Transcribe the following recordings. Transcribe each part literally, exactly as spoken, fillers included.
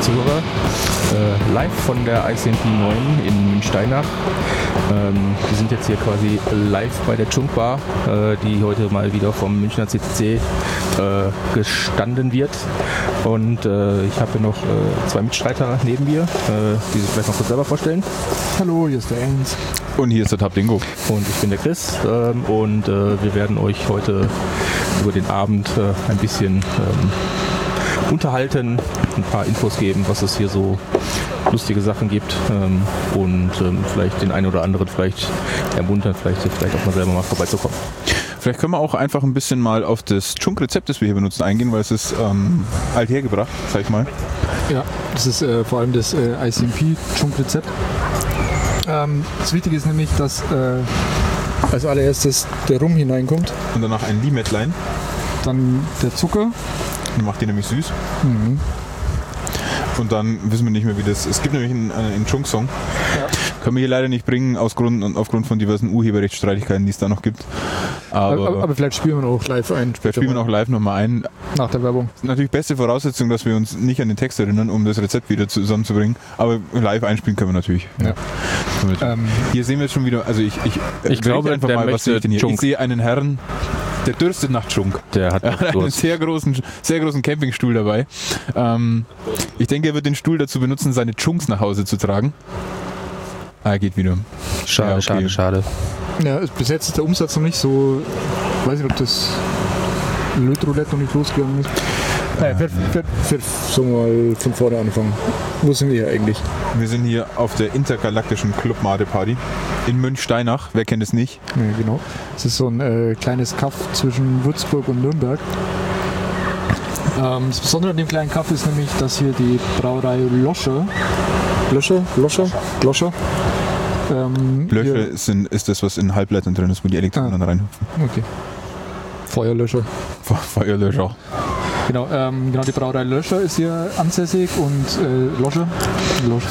Zuhörer. Äh, live von der I C M P neun in Münchsteinach. Ähm, wir sind jetzt hier quasi live bei der Chunk Bar, äh, die heute mal wieder vom Münchner C C C äh, gestanden wird. Und äh, ich habe hier noch äh, zwei Mitstreiter neben mir, äh, die sich vielleicht noch kurz selber vorstellen. Hallo, hier ist der Ernst. Und hier ist der Tabdingo. Und ich bin der Chris. Ähm, und äh, wir werden euch heute über den Abend äh, ein bisschen ähm, unterhalten, ein paar Infos geben, was es hier so lustige Sachen gibt ähm, und ähm, vielleicht den einen oder anderen vielleicht ermuntern, vielleicht, vielleicht auch mal selber mal vorbeizukommen. Vielleicht können wir auch einfach ein bisschen mal auf das Chunk-Rezept, das wir hier benutzen, eingehen, weil es ist ähm, althergebracht, sag ich mal. Ja, das ist äh, vor allem das äh, I C M P-Chunk-Rezept. Ähm, das Wichtige ist nämlich, dass äh, als allererstes der Rum hineinkommt. Und danach ein Limettlein. Dann der Zucker. Dann macht die nämlich süß. Mhm. Und dann wissen wir nicht mehr, wie das... Es gibt nämlich einen, einen Chunk-Song. Ja. Können wir hier leider nicht bringen, aus Grund, aufgrund von diversen Urheberrechtsstreitigkeiten, die es da noch gibt. Aber, aber, aber vielleicht spielen wir auch live ein. Vielleicht spielen wir auch live nochmal ein. Nach der Werbung. Natürlich beste Voraussetzung, dass wir uns nicht an den Text erinnern, um das Rezept wieder zusammenzubringen. Aber live einspielen können wir natürlich. Ja. Ja. Ähm, hier sehen wir jetzt schon wieder... Also ich, ich, ich glaube einfach mal, was sehe ich denn hier? Chunk. Ich sehe einen Herrn... Der dürstet nach Chunk. Der hat, er hat einen sehr großen, sehr großen Campingstuhl dabei. Ähm, ich denke, er wird den Stuhl dazu benutzen, seine Chunks nach Hause zu tragen. Ah, er geht wieder. Schade, ja, okay. schade, schade. Ja, bis jetzt ist der Umsatz noch nicht so... Ich weiß nicht, ob das Lötroulette noch nicht losgegangen ist. Naja, wir werden so mal von vorne anfangen. Wo sind wir hier eigentlich? Wir sind hier auf der intergalaktischen Club-Mate-Party in Münchsteinach. Wer kennt es nicht? Ja, genau. Es ist so ein äh, kleines Kaff zwischen Würzburg und Nürnberg. Ähm, das Besondere an dem kleinen Kaff ist nämlich, dass hier die Brauerei Loscher Loscher? Loscher? Loscher? Ähm, Löcher sind, ist das, was in Halbleitern drin ist, wo die Elektronen ah. reinhüpfen. Okay. Feuerlöscher. Feuerlöscher. Genau, ähm, genau, die Brauerei Löscher ist hier ansässig und äh, Loscher. Loscher.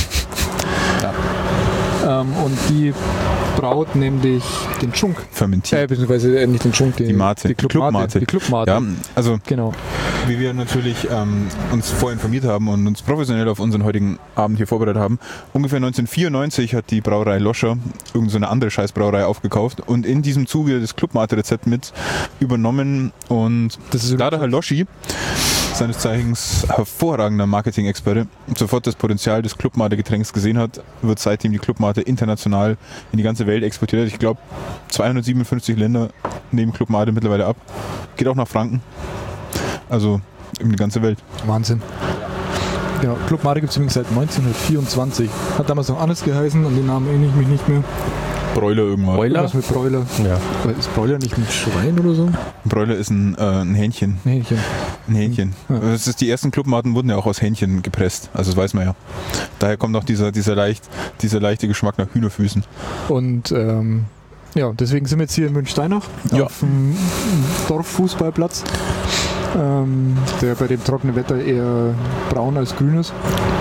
Ja. Ähm, und die braut nämlich den Chunk. Fermentiert. Äh, beziehungsweise äh, nicht den Chunk, den, die Mate. Die Club-Mate. Die Club-Mate. Ja, also genau. Wie wir natürlich ähm, uns vorher informiert haben und uns professionell auf unseren heutigen Abend hier vorbereitet haben, ungefähr neunzehnhundertvierundneunzig hat die Brauerei Loscher irgendeine so eine andere Scheißbrauerei aufgekauft und in diesem Zuge das Club-Mate-Rezept mit übernommen und das ist da der Herr Loschi, seines Zeichens hervorragender Marketing-Experte, sofort das Potenzial des Club-Mate-Getränks gesehen hat, wird seitdem die Club-Mate international in die ganze Welt exportiert. Ich glaube, zweihundertsiebenundfünfzig Länder nehmen Club-Mate mittlerweile ab. Geht auch nach Franken. Also in die ganze Welt. Wahnsinn. Genau, Club-Mate gibt es übrigens seit neunzehnhundertvierundzwanzig. Hat damals noch anders geheißen, an den Namen erinnere ich mich nicht mehr. Bräuler irgendwann. Bräuler? Irgendwas mit Bräuler. Ja. Ist Bräuler nicht ein Schwein oder so? Ein Bräuler ist ein, äh, ein Hähnchen. Ein Hähnchen. Ein Hähnchen. Ja. Das ist, die ersten Clubmaten wurden ja auch aus Hähnchen gepresst. Also das weiß man ja. Daher kommt auch dieser, dieser, leicht, dieser leichte Geschmack nach Hühnerfüßen. Und ähm, ja, deswegen sind wir jetzt hier in Münchsteinach ja. auf dem Dorffußballplatz, ähm, der bei dem trockenen Wetter eher braun als grün ist.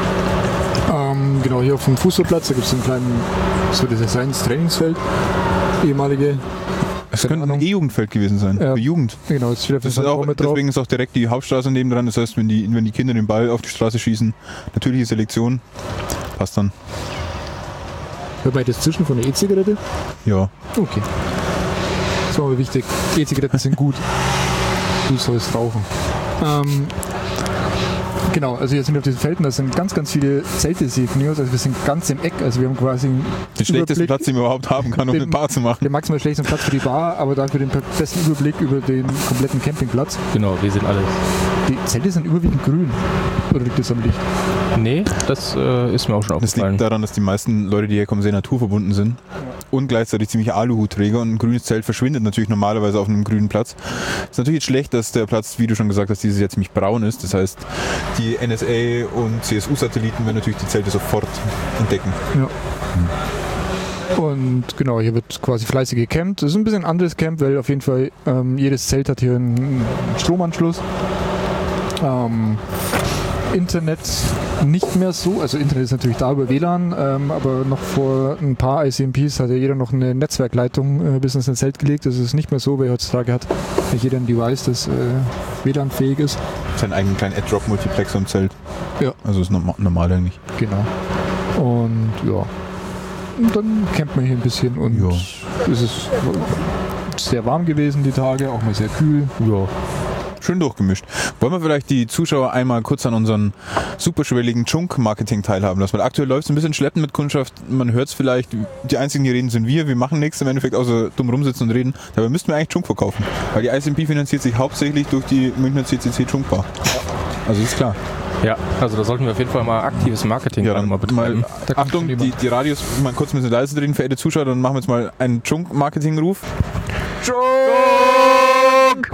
Ähm, genau, hier auf dem Fußballplatz, da gibt es einen kleinen, was soll das sein, das Trainingsfeld, ehemalige. Es könnte ein E-Jugendfeld gewesen sein, ja. für Jugend. Genau, das steht das ist auch, deswegen ist auch direkt die Hauptstraße nebendran, das heißt, wenn die, wenn die Kinder den Ball auf die Straße schießen, natürliche Selektion, passt dann. Hört man das Zischen von der E-Zigarette? Ja. Okay. Das war aber wichtig, E-Zigaretten sind gut, du sollst rauchen. Ähm, Genau, also hier sind wir auf diesen Feldern, da sind ganz, ganz viele Zelte signiert, also wir sind ganz im Eck, also wir haben quasi den schlechtesten Platz, den man überhaupt haben kann, um den, eine Bar zu machen. Den maximal schlechtesten Platz für die Bar, aber dafür den besten Überblick über den kompletten Campingplatz. Genau, wir sind alle. Die Zelte sind überwiegend grün, oder liegt das am Licht? Nee, das äh, ist mir auch schon aufgefallen. Das liegt daran, dass die meisten Leute, die hier kommen, sehr naturverbunden sind ja. und gleichzeitig ziemlich Aluhutträger und ein grünes Zelt verschwindet natürlich normalerweise auf einem grünen Platz. Ist natürlich jetzt schlecht, dass der Platz, wie du schon gesagt hast, dieses Jahr ziemlich braun ist, das heißt, die N S A und C S U-Satelliten werden natürlich die Zelte sofort entdecken. Ja. Hm. Und genau, hier wird quasi fleißig gecampt. Das ist ein bisschen ein anderes Camp, weil auf jeden Fall ähm, jedes Zelt hat hier einen Stromanschluss. Ähm, Internet nicht mehr so, also Internet ist natürlich da über W L A N, ähm, aber noch vor ein paar I C M Ps hat ja jeder noch eine Netzwerkleitung äh, bis ins Zelt gelegt. Das ist nicht mehr so, wer heutzutage hat ja jeder ein Device, das äh, W L A N-fähig ist. Seinen eigenen kleinen Ad-Drop-Multiplexer im Zelt. Ja. Also ist normal, normal eigentlich. Genau. Und ja, und dann campt man hier ein bisschen und Ja. es ist sehr warm gewesen die Tage, auch mal sehr kühl. Ja. Schön durchgemischt. Wollen wir vielleicht die Zuschauer einmal kurz an unseren superschwelligen Chunk-Marketing teilhaben lassen? Weil aktuell läuft es ein bisschen schleppend mit Kundschaft. Man hört es vielleicht, die einzigen, die reden, sind wir. Wir machen nichts im Endeffekt, außer dumm rumsitzen und reden. Dabei müssten wir eigentlich Chunk verkaufen. Weil die I C M P finanziert sich hauptsächlich durch die Münchner C C C Chunk Bar. Also ist klar. Ja, also da sollten wir auf jeden Fall mal aktives Marketing Ja, dann mal betreiben. mal, Da kommt Achtung, schon die, jemand. die Radios mal kurz ein bisschen leise drehen, verehrte Zuschauer, dann machen wir jetzt mal einen Chunk-Marketing-Ruf. Chunk!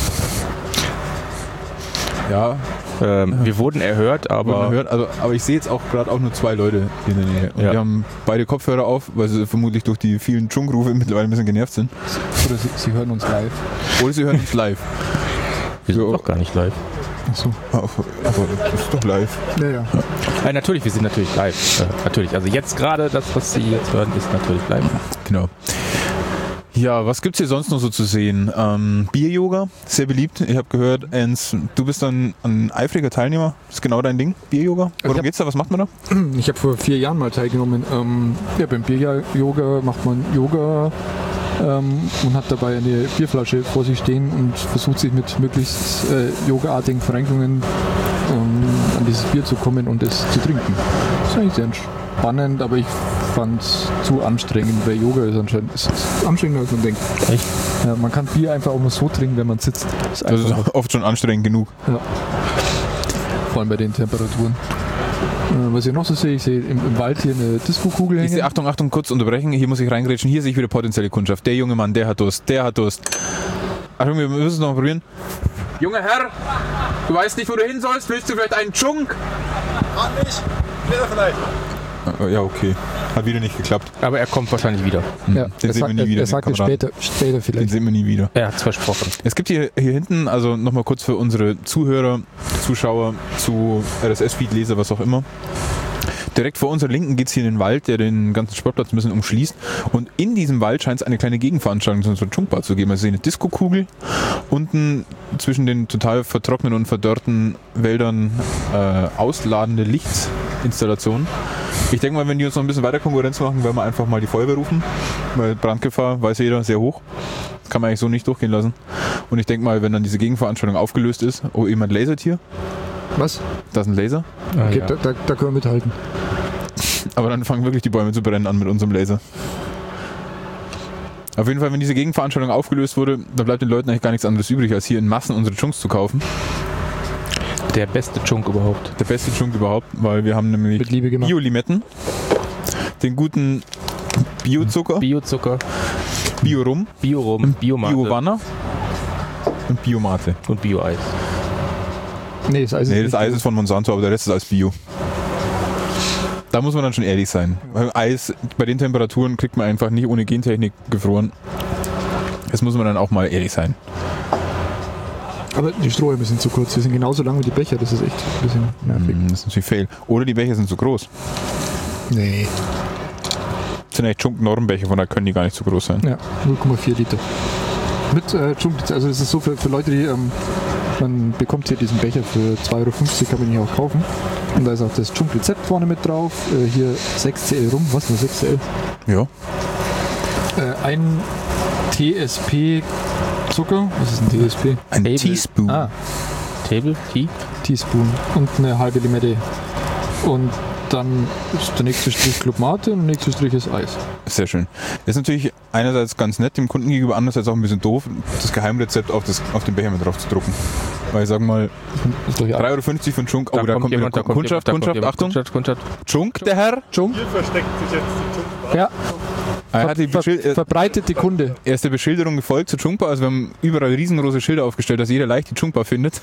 Ja, Ähm, wir wurden erhört, aber aber man hört, also, aber ich sehe jetzt auch gerade auch nur zwei Leute in der Nähe. Und Ja. die haben beide Kopfhörer auf, weil sie vermutlich durch die vielen Chunk-Rufe mittlerweile ein bisschen genervt sind. Oder sie, sie hören uns live. Oder sie hören uns live. wir sind so. doch gar nicht live. Achso. Aber das ist doch live. Ja, ja. Äh, natürlich, wir sind natürlich live. Äh, natürlich, also jetzt gerade, das, was Sie jetzt hören, ist natürlich live. Genau. Ja, was gibt's hier sonst noch so zu sehen? Ähm, Bier-Yoga, sehr beliebt. Ich habe gehört, Ens, du bist dann ein eifriger Teilnehmer. Das ist genau dein Ding, Bier-Yoga. Worum hab- geht's da? Was macht man da? Ich habe vor vier Jahren mal teilgenommen. Ähm, ja, beim Bier-Yoga macht man Yoga ähm, und hat dabei eine Bierflasche vor sich stehen und versucht sich mit möglichst äh, yogaartigen Verrenkungen ähm, an dieses Bier zu kommen und es zu trinken. Das ist eigentlich sehr spannend, aber ich fand es zu anstrengend, weil Yoga ist anscheinend ist anstrengender, als man denkt. Echt? Ja, man kann Bier einfach auch nur so trinken, wenn man sitzt. Das ist Das ist einfach, oft schon anstrengend genug. ja. Vor allem bei den Temperaturen. Äh, was ich noch so sehe, ich sehe im, im Wald hier eine Disco-Kugel Ich hängen. sehe, Achtung, Achtung, kurz unterbrechen. Hier muss ich reingrätschen. Hier sehe ich wieder potenzielle Kundschaft. Der junge Mann, der hat Durst. Der hat Durst. Achtung, wir müssen es noch mal probieren. Junger Herr, du weißt nicht, wo du hin sollst. Willst du vielleicht einen Chunk? Kann nicht. Später vielleicht. Ja, okay. Hat wieder nicht geklappt. Aber er kommt wahrscheinlich wieder. Ja, Den er, sehen wir sagt, nie er, wieder, er den sagte Kameraden. später, später Den vielleicht. sehen wir nie wieder. Er hat es versprochen. Es gibt hier, hier hinten, also nochmal kurz für unsere Zuhörer, Zuschauer, zu R S S-Feed, Leser, was auch immer. Direkt vor unserer Linken geht es hier in den Wald, der den ganzen Sportplatz ein bisschen umschließt. Und in diesem Wald scheint es eine kleine Gegenveranstaltung zu unserer Chunkbar zu geben. Also eine Disco-Kugel unten zwischen den total vertrockneten und verdörrten Wäldern äh, ausladende Lichtinstallationen. Ich denke mal, wenn die uns noch ein bisschen weiter Konkurrenz machen, werden wir einfach mal die Feuerwehr rufen. Weil Brandgefahr, weiß jeder, sehr hoch. Das kann man eigentlich so nicht durchgehen lassen. Und ich denke mal, wenn dann diese Gegenveranstaltung aufgelöst ist, oh, jemand lasert hier. Was? Da ist ein Laser. Ah, Okay, ja. da, da, da können wir mithalten. Aber dann fangen wirklich die Bäume zu brennen an mit unserem Laser. Auf jeden Fall, wenn diese Gegenveranstaltung aufgelöst wurde, dann bleibt den Leuten eigentlich gar nichts anderes übrig, als hier in Massen unsere Chunks zu kaufen. Der beste Chunk überhaupt. Der beste Chunk überhaupt, weil wir haben nämlich Mit Liebe gemacht. Bio-Limetten, den guten Biozucker, Biozucker, Bio-Rum, Biorum, Biomate Bio-Wanner und Biomate. und Bio-Eis. Nee, das Eis ist Nee, nicht das Eis gut. ist von Monsanto, aber der Rest ist alles Bio. Da muss man dann schon ehrlich sein. Weil Eis, bei den Temperaturen kriegt man einfach nicht ohne Gentechnik gefroren. Das muss man dann auch mal ehrlich sein. Aber die Strohhalme sind zu kurz. Die sind genauso lang wie die Becher. Das ist echt ein bisschen nervig. Hm, Das ist natürlich fail. Oder die Becher sind zu groß. Nee. Das sind echt Chunk-Normbecher, von daher können die gar nicht zu groß sein. Ja, null Komma vier Liter. Mit äh, Chunk, also es ist so für, für Leute, die, ähm, man bekommt hier diesen Becher für zwei Euro fünfzig, kann man ihn auch kaufen. Und da ist auch das Chunk-Rezept vorne mit drauf. Äh, hier sechs C L rum, was, nur sechs C L? Ja. Äh, ein T S P Zucker, was ist ein T S P? Ein Table. Teaspoon. Ah, Table, Tea. Teaspoon und eine halbe Limette. Und dann ist der nächste Strich Club Mate und der nächste Strich ist Eis. Sehr schön. Das ist natürlich einerseits ganz nett dem Kunden gegenüber, andererseits auch ein bisschen doof, das Geheimrezept auf, das, auf den Becher mit drauf zu drucken. Weil ich sag mal, Ist doch ja drei Euro fünfzig für einen Chunk, oh, da, kommt wieder da kommt Kundschaft, jemand, da kommt Kundschaft, jemand. Achtung, Kundschaft, Kundschaft. Chunk, der Herr. Chunk? Hier versteckt sich jetzt die Chunkbar. Ja, Er, hat die ver Beschild- er verbreitete Kunde. er ist der Beschilderung gefolgt zur Chunkbar, also wir haben überall riesengroße Schilder aufgestellt, dass jeder leicht die Chunkbar findet.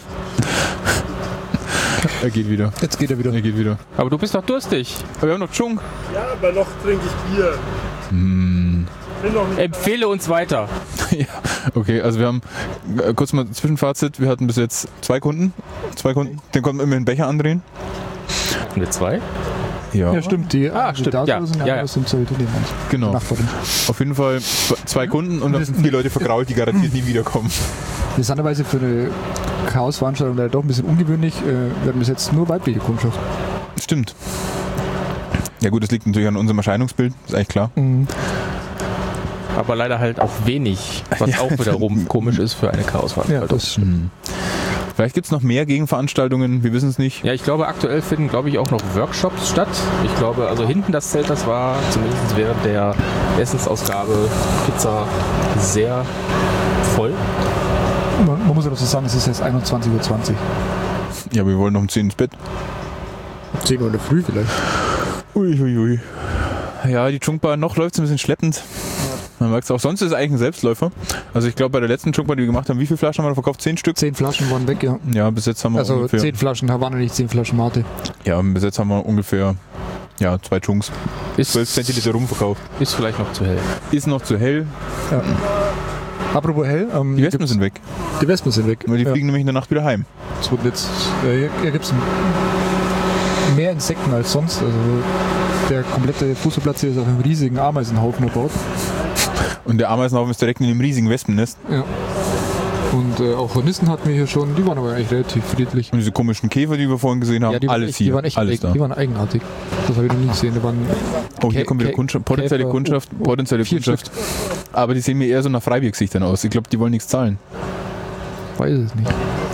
Er geht wieder. Jetzt geht er wieder. Er geht wieder. Aber du bist doch durstig. Aber wir haben noch Chunk. Ja, aber noch trinke ich Bier. Hm. Bin noch nicht. Empfehle uns weiter. Ja. Okay, also wir haben, äh, kurz mal Zwischenfazit, wir hatten bis jetzt zwei Kunden, zwei Kunden, den konnten wir immer den Becher andrehen. Hatten wir zwei? Ja, Ja, stimmt. Die, Ah, die stimmt, da ja, sind, ja, ja. das sind so die genau. Nachbarin. Auf jeden Fall zwei Kunden und dann sind die Leute vergrault, die garantiert nie wiederkommen. Interessanterweise für eine Chaos-Veranstaltung leider doch ein bisschen ungewöhnlich. Äh, wir haben bis jetzt nur weibliche Kundschaft. Stimmt. Ja gut, das liegt natürlich an unserem Erscheinungsbild, ist eigentlich klar. Mhm. Aber leider halt auch wenig, was Ja. auch wiederum komisch ist für eine Ja, Chaosveranstaltung. das stimmt. Hm. Vielleicht gibt es noch mehr Gegenveranstaltungen, wir wissen es nicht. Ja, ich glaube, aktuell finden, glaube ich, auch noch Workshops statt. Ich glaube, also hinten das Zelt, das war zumindest während der Essensausgabe Pizza sehr voll. Man, man muss aber so sagen, es ist jetzt einundzwanzig Uhr zwanzig. Ja, wir wollen noch um zehn ins Bett. zehn Uhr in der Früh vielleicht. Uiuiui. Ui. Ja, die Chunkbar noch läuft es ein bisschen schleppend. Man merkt es auch. Sonst ist es eigentlich ein Selbstläufer. Also ich glaube, bei der letzten Chunkbar, die wir gemacht haben, wie viele Flaschen haben wir verkauft? Zehn Stück? Zehn Flaschen waren weg, ja. Ja, bis jetzt haben wir Also ungefähr... zehn Flaschen Havanna, nicht zehn Flaschen Mate. Ja, bis jetzt haben wir ungefähr ja, zwei Chunks. Ist, zwölf Zentiliter rumverkauft. ist vielleicht noch zu hell. Ist noch zu hell. Ja. Apropos hell, ähm, Die Wespen gibt's- sind weg. die Wespen sind weg. Weil die ja. fliegen nämlich in der Nacht wieder heim. Es wird jetzt, äh, hier, hier gibt es mehr Insekten als sonst. Also der komplette Fußballplatz hier ist auf einem riesigen Ameisenhaufen erbaut. Und der Ameisenhaufen ist direkt in einem riesigen Wespennest. Ja. Und äh, auch Hornissen hatten wir hier schon, die waren aber eigentlich relativ friedlich. Und diese komischen Käfer, die wir vorhin gesehen haben, Ja, die waren alles echt, hier. Die waren echt alles eigen, da. die waren eigenartig. Das habe ich noch nie gesehen. Die waren Oh, hier Kä- kommt wieder Kä- Kundschaft, potenzielle Käfer. Kundschaft, Oh, oh, potenzielle vier Kundschaft. Aber die sehen mir eher so nach Freibiergesichtern aus. Ich glaube, die wollen nichts zahlen. weiß es nicht.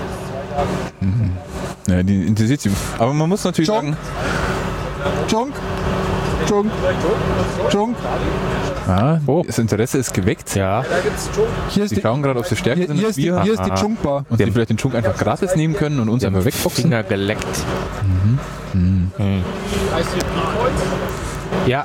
Ja, die interessiert sie. Aber man muss natürlich Junk. sagen, Junk! Junk! Junk! ah, Oh. das Interesse ist geweckt. Ja, Hier ist Sie die, schauen gerade, ob sie stärker hier, sind hier als ist die, wir. hier ist die Aha. Junkbar. Und sie vielleicht den Chunk einfach gratis nehmen können und uns die haben einfach wir wegboxen. Finger geleckt. Mhm. Ja,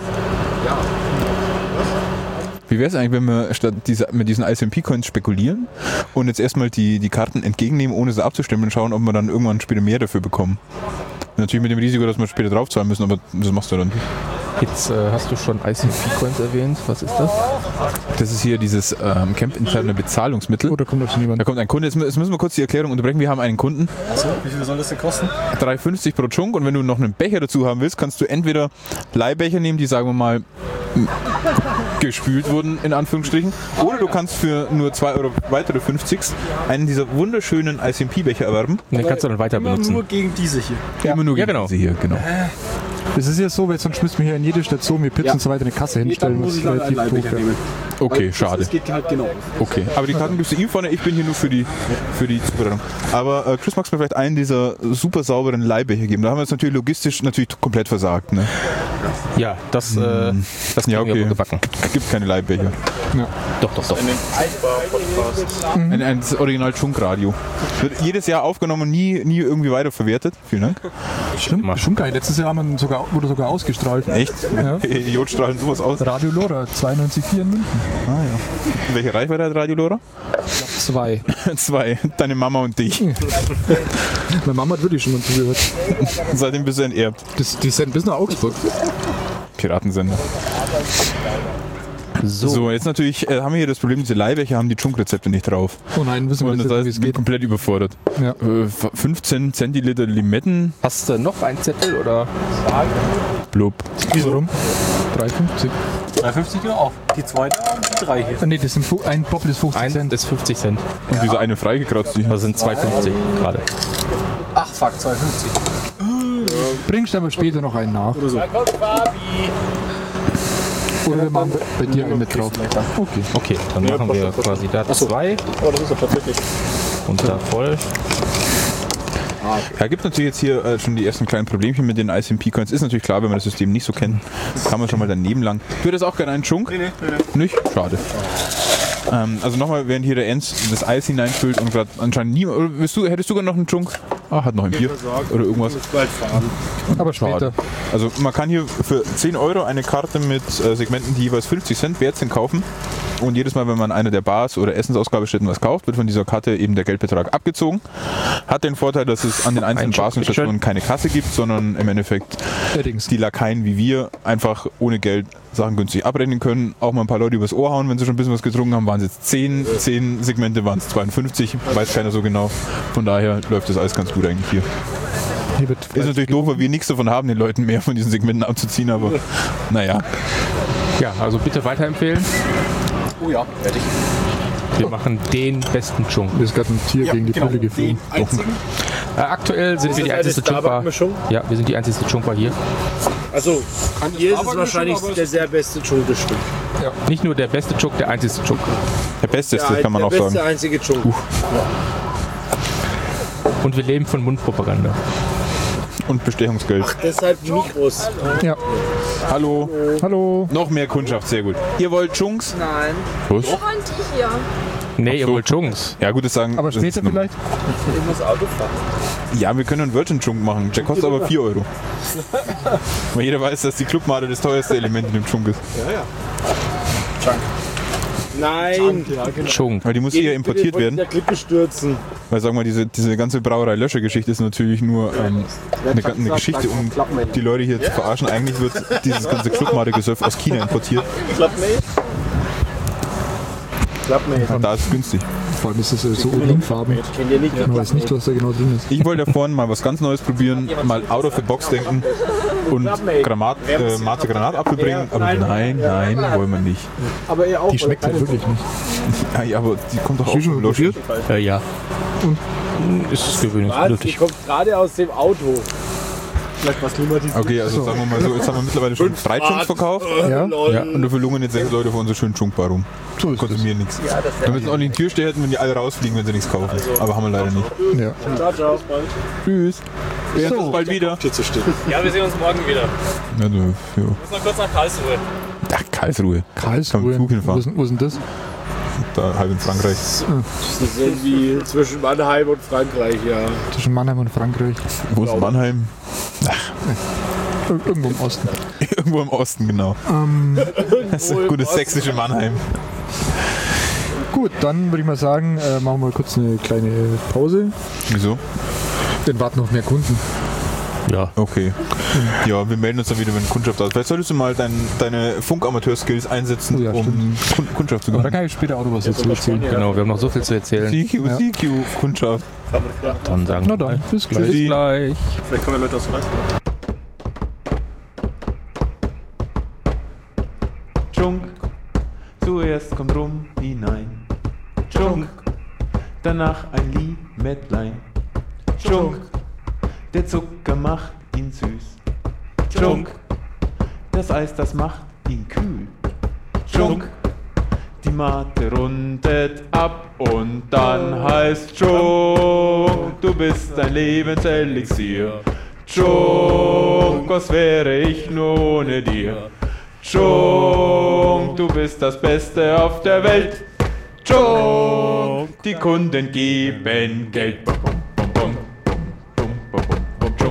Wie wäre es eigentlich, wenn wir statt dieser, mit diesen I S M P-Coins spekulieren und jetzt erstmal die, die Karten entgegennehmen, ohne sie abzustimmen und schauen, ob wir dann irgendwann später mehr dafür bekommen. Natürlich mit dem Risiko, dass wir später draufzahlen müssen, aber das machst du dann. jetzt äh, hast du schon I C P-Coins erwähnt. Was ist das? Das ist hier dieses ähm, Camp-interne Bezahlungsmittel. Oh, da kommt doch schon jemand. Da kommt ein Kunde, jetzt, jetzt müssen wir kurz die Erklärung unterbrechen. Wir haben einen Kunden, Achso, wie viel soll das denn kosten? drei fünfzig pro Chunk, und wenn du noch einen Becher dazu haben willst, kannst du entweder Leihbecher nehmen, die, sagen wir mal, m- gespült wurden, in Anführungsstrichen, oder du kannst für nur zwei Euro weitere fünfzig einen dieser wunderschönen I S M P-Becher erwerben. Den kannst du dann weiter Immer benutzen. nur gegen diese hier. Ja. Immer nur Ja, gegen genau. diese hier, genau. Das ist ja so, weil sonst müssten wir hier in jede Station mit Pizza Ja. und so weiter eine Kasse hinstellen. Dann muss was ich leider einen relativ doof Leihbecher wäre. nehmen. Okay, Weil schade. Das, das geht halt genau auf. Okay, aber die Karten gibst du ihm vorne, ich bin hier nur für die, für die Zubereitung. Aber äh, Chris, magst du mir vielleicht einen dieser super sauberen Leihbecher geben? Da haben wir jetzt natürlich logistisch natürlich komplett versagt. Ne? Ja, das, äh, das Ja, kriegen wir okay. aber gebacken. Es gibt keine Leihbecher. Doch, doch, doch. Ein, ein das Original Chunk-Radio. Wird jedes Jahr aufgenommen, nie, nie irgendwie weiterverwertet. Vielen Dank. Stimmt, schon geil. Letztes Jahr haben wir sogar, wurde sogar ausgestrahlt. Echt? Ja. Idiot strahlen sowas aus. Radio Lora, zweiundneunzig Komma vier in München. Ah, ja. Welche Reichweite hat Radio Lora? Zwei. Zwei. Deine Mama und dich. Meine Mama hat wirklich schon mal zugehört. Seitdem bist du enterbt. Das, die sind bis nach Augsburg. Piratensender. So, So, jetzt natürlich äh, haben wir hier das Problem, diese Leihbecher haben die Chunk-Rezepte nicht drauf. Oh nein, wissen wir Und jetzt das nicht, wie heißt, es ich bin geht. komplett überfordert. Ja. Äh, fünfzehn Zentiliter Limetten. hast du noch einen Zettel oder? Blub. Wieso rum? drei fünfzig. drei fünfzig genau auf. Die zweite und die drei hier. Ah, nee, das sind fu- ein Boppel ist fünfzig Eins Cent. ist fünfzig Cent. Und diese eine freigekratzt. Die. Das sind zwei fünfzig gerade. Ach fuck, zwei fünfzig. Bringst du aber später noch einen nach. Oder so. Oder wir machen bei dir einen mit drauf. Okay. Okay, dann machen wir quasi da zwei Oh, das ist ja tatsächlich. und da voll. Ja, gibt natürlich jetzt hier äh, schon die ersten kleinen Problemchen mit den I S M P-Coins. Ist natürlich klar, wenn man das System nicht so kennt, kann man schon mal daneben lang. Ich würde jetzt auch gerne einen Chunk. Nee, nee, nee, nee. Nicht? Schade. Ähm, also nochmal, während hier der Enz das Eis hineinfüllt und gerade anscheinend niemand. Oder willst du, hättest du gerne noch einen Chunk? Ah, hat noch ein Bier. Oder irgendwas. Ich muss bald fahren. Aber später. Also man kann hier für zehn Euro eine Karte mit äh, Segmenten, die jeweils fünfzig Cent wert sind, kaufen. Und jedes Mal, wenn man eine der Bars oder Essensausgabestätten was kauft, wird von dieser Karte eben der Geldbetrag abgezogen. Hat den Vorteil, dass es an den einzelnen Bars und Stationen keine Kasse gibt, sondern im Endeffekt Allerdings. die Lakaien wie wir einfach ohne Geld Sachen günstig abrechnen können. Auch mal ein paar Leute übers Ohr hauen, wenn sie schon ein bisschen was getrunken haben. Waren es jetzt zehn, zehn Segmente, waren es zweiundfünfzig, weiß keiner so genau. Von daher läuft das alles ganz gut eigentlich hier. Hier wird Ist natürlich doof, weil wir nichts davon haben, den Leuten mehr von diesen Segmenten abzuziehen, aber naja. Ja, also bitte weiterempfehlen. Oh ja, fertig. Wir machen den besten Chung. Mir ist gerade ein Tier gegen die genau. Brille geflogen. Den einzigen. Äh, aktuell sind Ist wir die das eine einzige Chung-Bar. Starbuck-Mischung? Ja, wir sind die einzige Chung-Bar hier. Also, hier ist es wahrscheinlich der sehr beste Chung bestimmt. Nicht nur der beste Chung, der einzige Chung. Der Beste, Der, kann man der auch beste sagen. einzige Chung. Und wir leben von Mundpropaganda. Und Bestechungsgeld. Deshalb Mikros. Ja. Hallo. Hallo. Noch mehr Kundschaft, sehr gut. Ihr wollt Chunks? Nein. Was? Und die hier. Nee, ihr so. wollt Chunks. Ja gut, das sagen. Aber das später ist noch- vielleicht? Ich muss Auto fahren. Ja, wir können einen Virgin Chunk machen. Der kostet aber vier Euro. Weil jeder weiß, dass die Clubmade das teuerste Element in dem Chunk ist. Nein. Chung. Weil die muss hier importiert Von werden. der Klippe stürzen. Weil sag mal, diese, diese ganze Brauerei-Löscher-Geschichte ist natürlich nur ähm, eine, eine Geschichte, um die Leute hier zu verarschen. Eigentlich wird dieses ganze Clubmade-Gesöff aus China importiert. Klappmate. Klappmate. Da ist es günstig. Vor allem ist es äh, so olivenfarben. Kennt ihr nicht? Man weiß nicht, was da genau drin ist. Ich wollte da vorne mal was ganz Neues probieren, mal out of the box denken und Granat, äh, Mate Granatapfel bringen. Aber nein, nein, wollen wir nicht. Aber ihr auch. Die schmeckt halt wirklich nicht. Ja, ja, aber die kommt doch auch schon vom Löschen. Äh, ja. Und ist es Was? Die gewöhnungsbedürftig. kommt gerade aus dem Auto. Vielleicht was klimatisiert. Okay, also sagen wir mal so, jetzt haben wir mittlerweile schon drei Chunks verkauft. Ja? Ja, und dafür lungen jetzt sechs Leute vor unserer schönen Chunkbar rum. So ist es. Konsumieren nichts. Wir müssen auch nicht in die Türsteher hätten, wenn die alle rausfliegen, wenn sie nichts kaufen. Aber haben wir leider nicht. Ja. Ciao, ciao. Tschüss. Wir sehen uns bald wieder. Hier zu stehen. Ja, wir sehen uns morgen wieder. Ja, du, ja. Wir müssen noch kurz nach Karlsruhe. Ach, Karlsruhe. Kann man Karlsruhe. mit Zug Wo hinfahren. ist, wo ist denn das? Da halb in Frankreich. Das ist irgendwie zwischen Mannheim und Frankreich, ja. Zwischen Mannheim und Frankreich. Wo ist Mannheim? Ir irgendwo im Osten. Irgendwo im Osten, genau. Ähm, Das ist ein gutes sächsische Mannheim. gut, dann würde ich mal sagen, äh, machen wir kurz eine kleine Pause. Wieso? Dann warten noch mehr Kunden. Ja. Okay. Ja, wir melden uns dann wieder, wenn Kundschaft da ist. Vielleicht solltest du mal dein, deine Funkamateur-Skills einsetzen, Oh ja, um Kun- Kundschaft zu Aber da gewinnen. kann ich später auch noch was dazu erzählen. Genau, wir haben noch so viel zu erzählen. C Q, Ja. C Q, Kundschaft. Dann sagen Na wir dann, bis bis gleich. gleich. Vielleicht kommen ja Leute aus Frankfurt. Chunk, zuerst kommt rum hinein. Chunk, danach ein Limettlein. Chunk, der Zucker macht ihn süß. Chunk, das Eis, das macht ihn kühl. Chunk, die Mate rundet ab und dann heißt Chunk, du bist ein Lebenselixier. Chunk, was wäre ich nur ohne dir? Chunk, du bist das Beste auf der Welt. Chunk, die Kunden geben Geld. Bum, bum, bum, bum, bum, bum, bum, Chunk.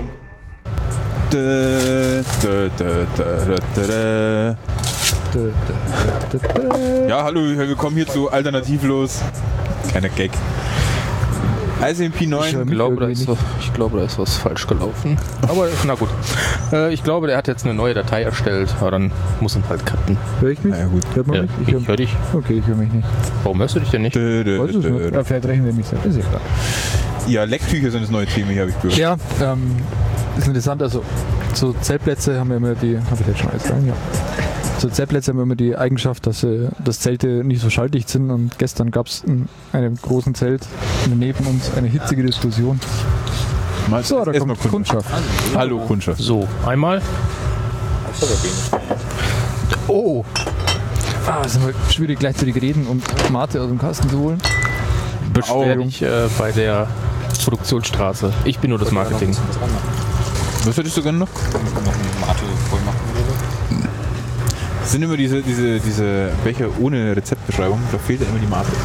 Dä, dä, dä, dä, dä, dä. Da, da, da, da. Ja, hallo, willkommen hier zu Alternativlos. Kleiner Gag. I S M P Ich neun. höre Ich mich glaube, da irgendwie ist, nicht. ich glaube, da ist was falsch gelaufen. Aber na gut. Äh, ich glaube, der hat jetzt eine neue Datei erstellt. Aber dann muss ihn halt cutten. Hör ich mich? Na ja, gut. Hört man Ja, mich? ich Ich hör, höre dich. okay, ich höre mich nicht. Warum hörst du dich denn nicht? Dä, dä, Was ist dä, das? dä. Ja, vielleicht rechnen wir mich selbst. Ist ja klar. Ja, Lecktücher sind das neue Thema hier, habe ich gehört. Ja, ähm, ist interessant. Also, so Zeltplätze haben ja immer die. Habe ich jetzt schon alles rein? Ja. So Zeltplätze haben immer die Eigenschaft, dass, sie, dass Zelte nicht so schalldicht sind. Und gestern gab es in einem großen Zelt neben uns eine hitzige Diskussion. Mal, So, da erstmal kommt Kundschaft. Hallo Kundschaft. So, einmal. Oh! Ah, es ist immer schwierig, gleichzeitig reden und Mate aus dem Kasten zu holen. Beschwer dich äh, bei der Produktionsstraße. Ich bin nur das Marketing. Was hättest du gerne noch? Das sind immer diese, diese, diese Becher ohne Rezeptbeschreibung, da fehlt ja immer die Mate.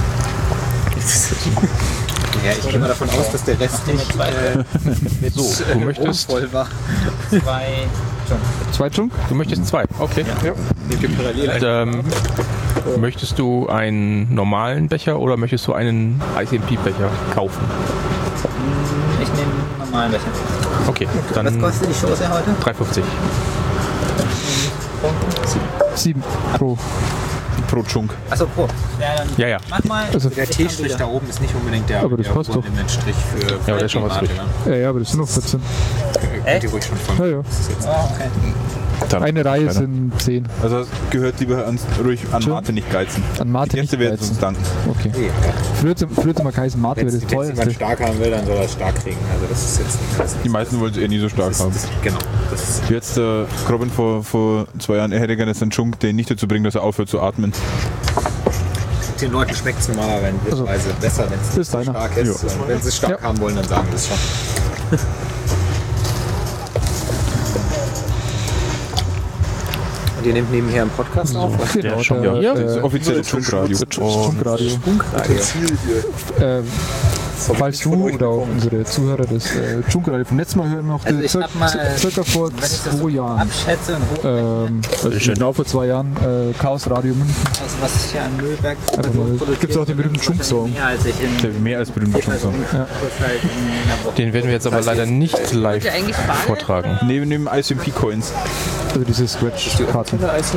Ja, ich gehe mal davon aus, dass der Rest nicht äh, mit So, du möchtest- voll war. Zwei. Zwei Chunk? Du möchtest zwei. Okay. Ja. Wir gehen parallel. Ähm, Möchtest du einen normalen Becher oder möchtest du einen I C M P-Becher kaufen? Ich nehme einen normalen Becher. Okay, dann Was kostet die Chose heute? drei fünfzig. sieben pro. Pro Chunk. Achso, pro. Ja, dann Ja, ja. mach mal. Also, Der T-Strich da oben ist nicht unbedingt der, Aber das der passt doch. Strich für, für Ja, aber der ist schon was Mate, durch. ne? ja, ja, aber das sind noch vierzehn. Könnt ihr ruhig schon von. Ja, ja. Oh, okay. Dann Eine Reihe keiner. sind zehn. Also gehört lieber ans, ruhig an Schön. Mate nicht geizen. An Mate Die Gäste nicht werden geizen. uns danken. Okay. Nee, Früher hat früher hat mal geheißen, Mate wenn wäre es das jemand teuerste. stark haben will, dann soll er es stark kriegen. Also das ist jetzt nicht das. Die meisten wollen es eher nie so stark das, haben. das, genau. Das ist, Wie jetzt der Robin vor, vor zwei Jahren, er hätte gerne seinen Chunk, den nicht dazu bringen, dass er aufhört zu atmen. den Leuten schmeckt es normalerweise besser, wenn es ist nicht so deiner. stark ist. Und wenn sie es stark Ja. haben wollen, dann sagen sie es schon. Und ihr nehmt nebenher einen Podcast auf? oder? Genau, schon, der, ja. Das ist äh, offizielle Chunk-Radio. Chunkradio. Äh, falls du oder auch unsere Zuhörer das äh, Chunkradio vom letzten Mal hören noch, Also ich cir- hab mal, cir- circa vor Wenn ich das zwei so Jahren. abschätze und hoch, Ähm, also genau vor zwei Jahren, äh, Chaos Radio München. also was ich hier an Müllberg Einfach mal- gibt's auch den berühmten Chunk-Song. Mehr als ich in, Der mehr als berühmter Chunk-Song. kurz halt in einer Woche. Den werden wir jetzt aber leider nicht live vortragen. Neben dem I C M P-Coins. Also diese Scratch-Karten.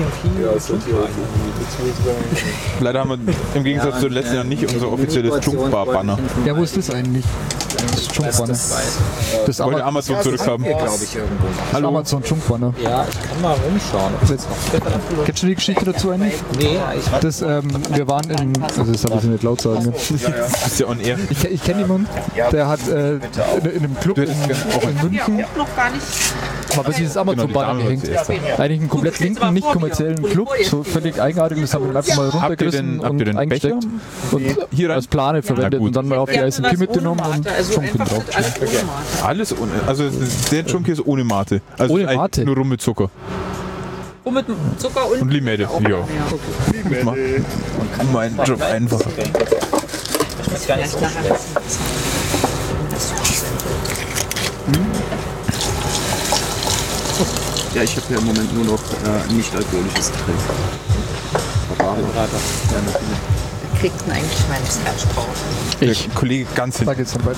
Leider haben wir im Gegensatz zu den letzten Jahren nicht unser offizielles Chunk-Bar-Banner. Ja, wo ist das eigentlich? Das Chunk-Banner. Das Wollte Ama Amazon zurückhaben. Hier, glaube ich, irgendwo. das Amazon Chunk-Banner. Ja, ich kann mal rumschauen. Kennst du die Geschichte dazu eigentlich? Nee, ich weiß. Das, ähm, wir waren in, also das darf ich nicht laut sagen. Ne? Das ist ja on air. Ich, ich kenne jemanden, der hat äh, in, in einem Club in, in München mal bei dieses Amazon-Banner Genau, die Dame gehängt. hat zuerst Eigentlich einen komplett linken, nicht kommerziellen Club, so völlig eigenartig. Das haben wir einfach mal Habt ihr runtergerissen denn- habt ihr und denn eingesteckt Becher? und Hier rein? als Plane verwendet gut. und dann mal auf die I C M P mitgenommen und Chunken drauf. Alles ohne. Also der Chunk hier ist ohne Mate. Also Ohne eigentlich Mate? nur rum mit Zucker. Und mit Zucker und Und Limette. Ja. Ich mach meinen Job einfacher. Das ist gar nicht so schwer. Ja, ich habe ja im Moment nur noch äh, nicht alkoholisches Getränk. Wer kriegt denn eigentlich meine Scratch-Pause? Der Kollege ganz Da hinten. geht's dann weiter.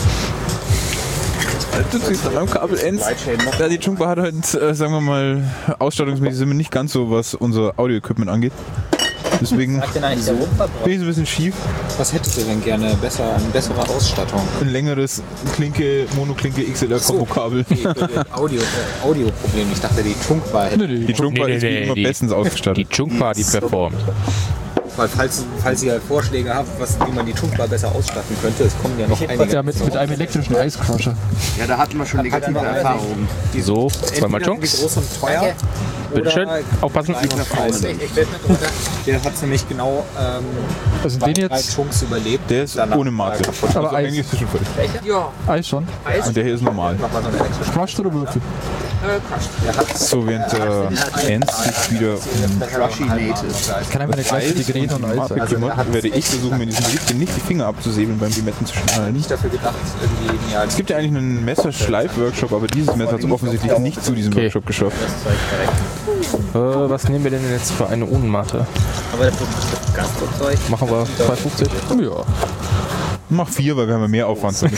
Du siehst an meinem Kabel ends. Ja, die Chunkbar hat halt, äh, sagen wir mal, ausstattungsmäßig sind wir nicht ganz so, was unser Audio-Equipment angeht. Deswegen Sagt denn eigentlich der Rundverbrauch? bin ich so ein bisschen schief. Was hättet ihr denn gerne? Besser, eine bessere Ausstattung? Ein längeres Klinke, Monoklinke X L R-Kombo-Kabel. Nee, Audio, äh, Audio-Problem. Ich dachte, die Chunkbar hätte. Die Chunkbar Nee, nee, ist wie nee, immer die- bestens ausgestattet. Die Chunkbar, die performt. Weil falls, falls ihr Vorschläge habt, was, wie man die Chunkbar besser ausstatten könnte, es kommen ja noch einige. Ja, mit, mit einem elektrischen Eiscrusher. Ja, da hatten wir schon negative Erfahrungen. So, zweimal Entweder Chunks. groß und teuer. Bitteschön. oder Aufpassen. klein und fein. Ich werde mir drunter. Der hat nämlich genau ähm, Also zwei, den drei jetzt, Chunks überlebt. Der ist Danach ohne Mate. kaputt. aber Also Eis, eigentlich ist es schon völlig. Ja, Eis schon. Und der hier ist normal. Mach mal so eine elektrische. Crushed oder Würfel? So, während äh, Ernst sich wieder um Ich kann einfach eine gleichzeitige reden und Eis Mate sagen. kümmert, werde ich versuchen, mir diesen Riebchen nicht die Finger abzusäbeln beim Limetten zu schneiden. Nicht dafür gedacht, irgendwie. Ja, Es gibt ja eigentlich einen Messerschleif-Workshop, aber dieses Messer hat es offensichtlich nicht zu diesem Okay. Workshop geschafft. Äh, was nehmen wir denn jetzt für eine ohne Mate? Aber das ist Gastrozeug. Machen wir zwei fünfzig? Ja. Mach vier, weil wir haben ja mehr Aufwand damit.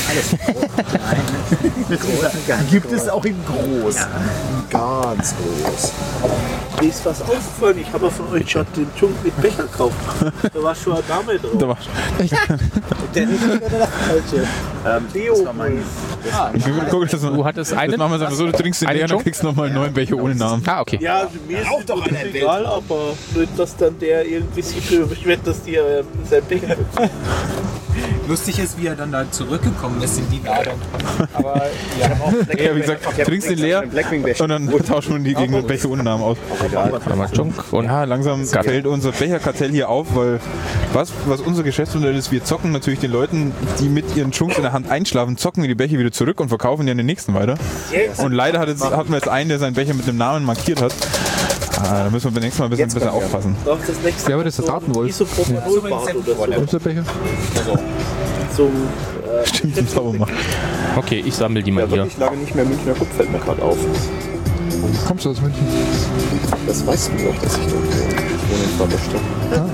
Gibt es auch in groß. Ganz groß. Mir ist was aufgefallen, ich habe von euch schon den Chunk mit Becher gekauft. Da war schon eine Dame drauf. Da war Der ist oder das falsche? Ähm, Leo. Guck, das, Du hattest das einen? machen wir einfach so, du trinkst den Einen leer und dann Chunk? kriegst du nochmal einen neuen Becher ohne Namen. Ah, okay. Ja, mir ist auch doch egal, aber nicht, dass dann der irgendwie sich für mich wett, dass die äh, sein Becher. lustig ist, wie er dann da zurückgekommen ist in die Ladung. Aber ja, Ja, wie gesagt, trinkst den leer und dann tauschen wir die gegen einen Becher ohne Namen aus. Einmal Chunk und Ja, langsam fällt unser Becherkartell hier auf, weil was, was unser Geschäftsmodell ist, wir zocken natürlich den Leuten, die mit ihren Chunks in der Hand einschlafen, zocken wir die Becher wieder zurück und verkaufen die an den nächsten weiter. Und leider hat jetzt, hatten wir jetzt einen, der seinen Becher mit dem Namen markiert hat. Ah, da müssen wir beim nächsten Mal ein bisschen, ein bisschen aufpassen. Doch, das nächste Ja, aber das ist der Datenwolf. Isopropanol-Bad oder so. Wo ist der Becher? Zum äh, Stimmt, zum Saubermachen. okay, ich sammle die mal hier. lange nicht mehr Münchner Kupf fällt mir gerade auf. Kommst du aus München? Das weißt du auch, dass ich dort wohne. Ich wohne in Vaterstadt. Ah.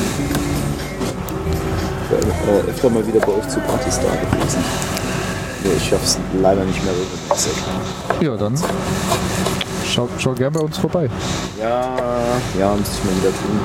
Ich war äh, öfter mal wieder bei euch zu Partys da gewesen. Nur ich schaff's leider nicht mehr regelmäßig. Ja, dann schau, schau gern bei uns vorbei. Ja, ja, muss ich mal wieder tun.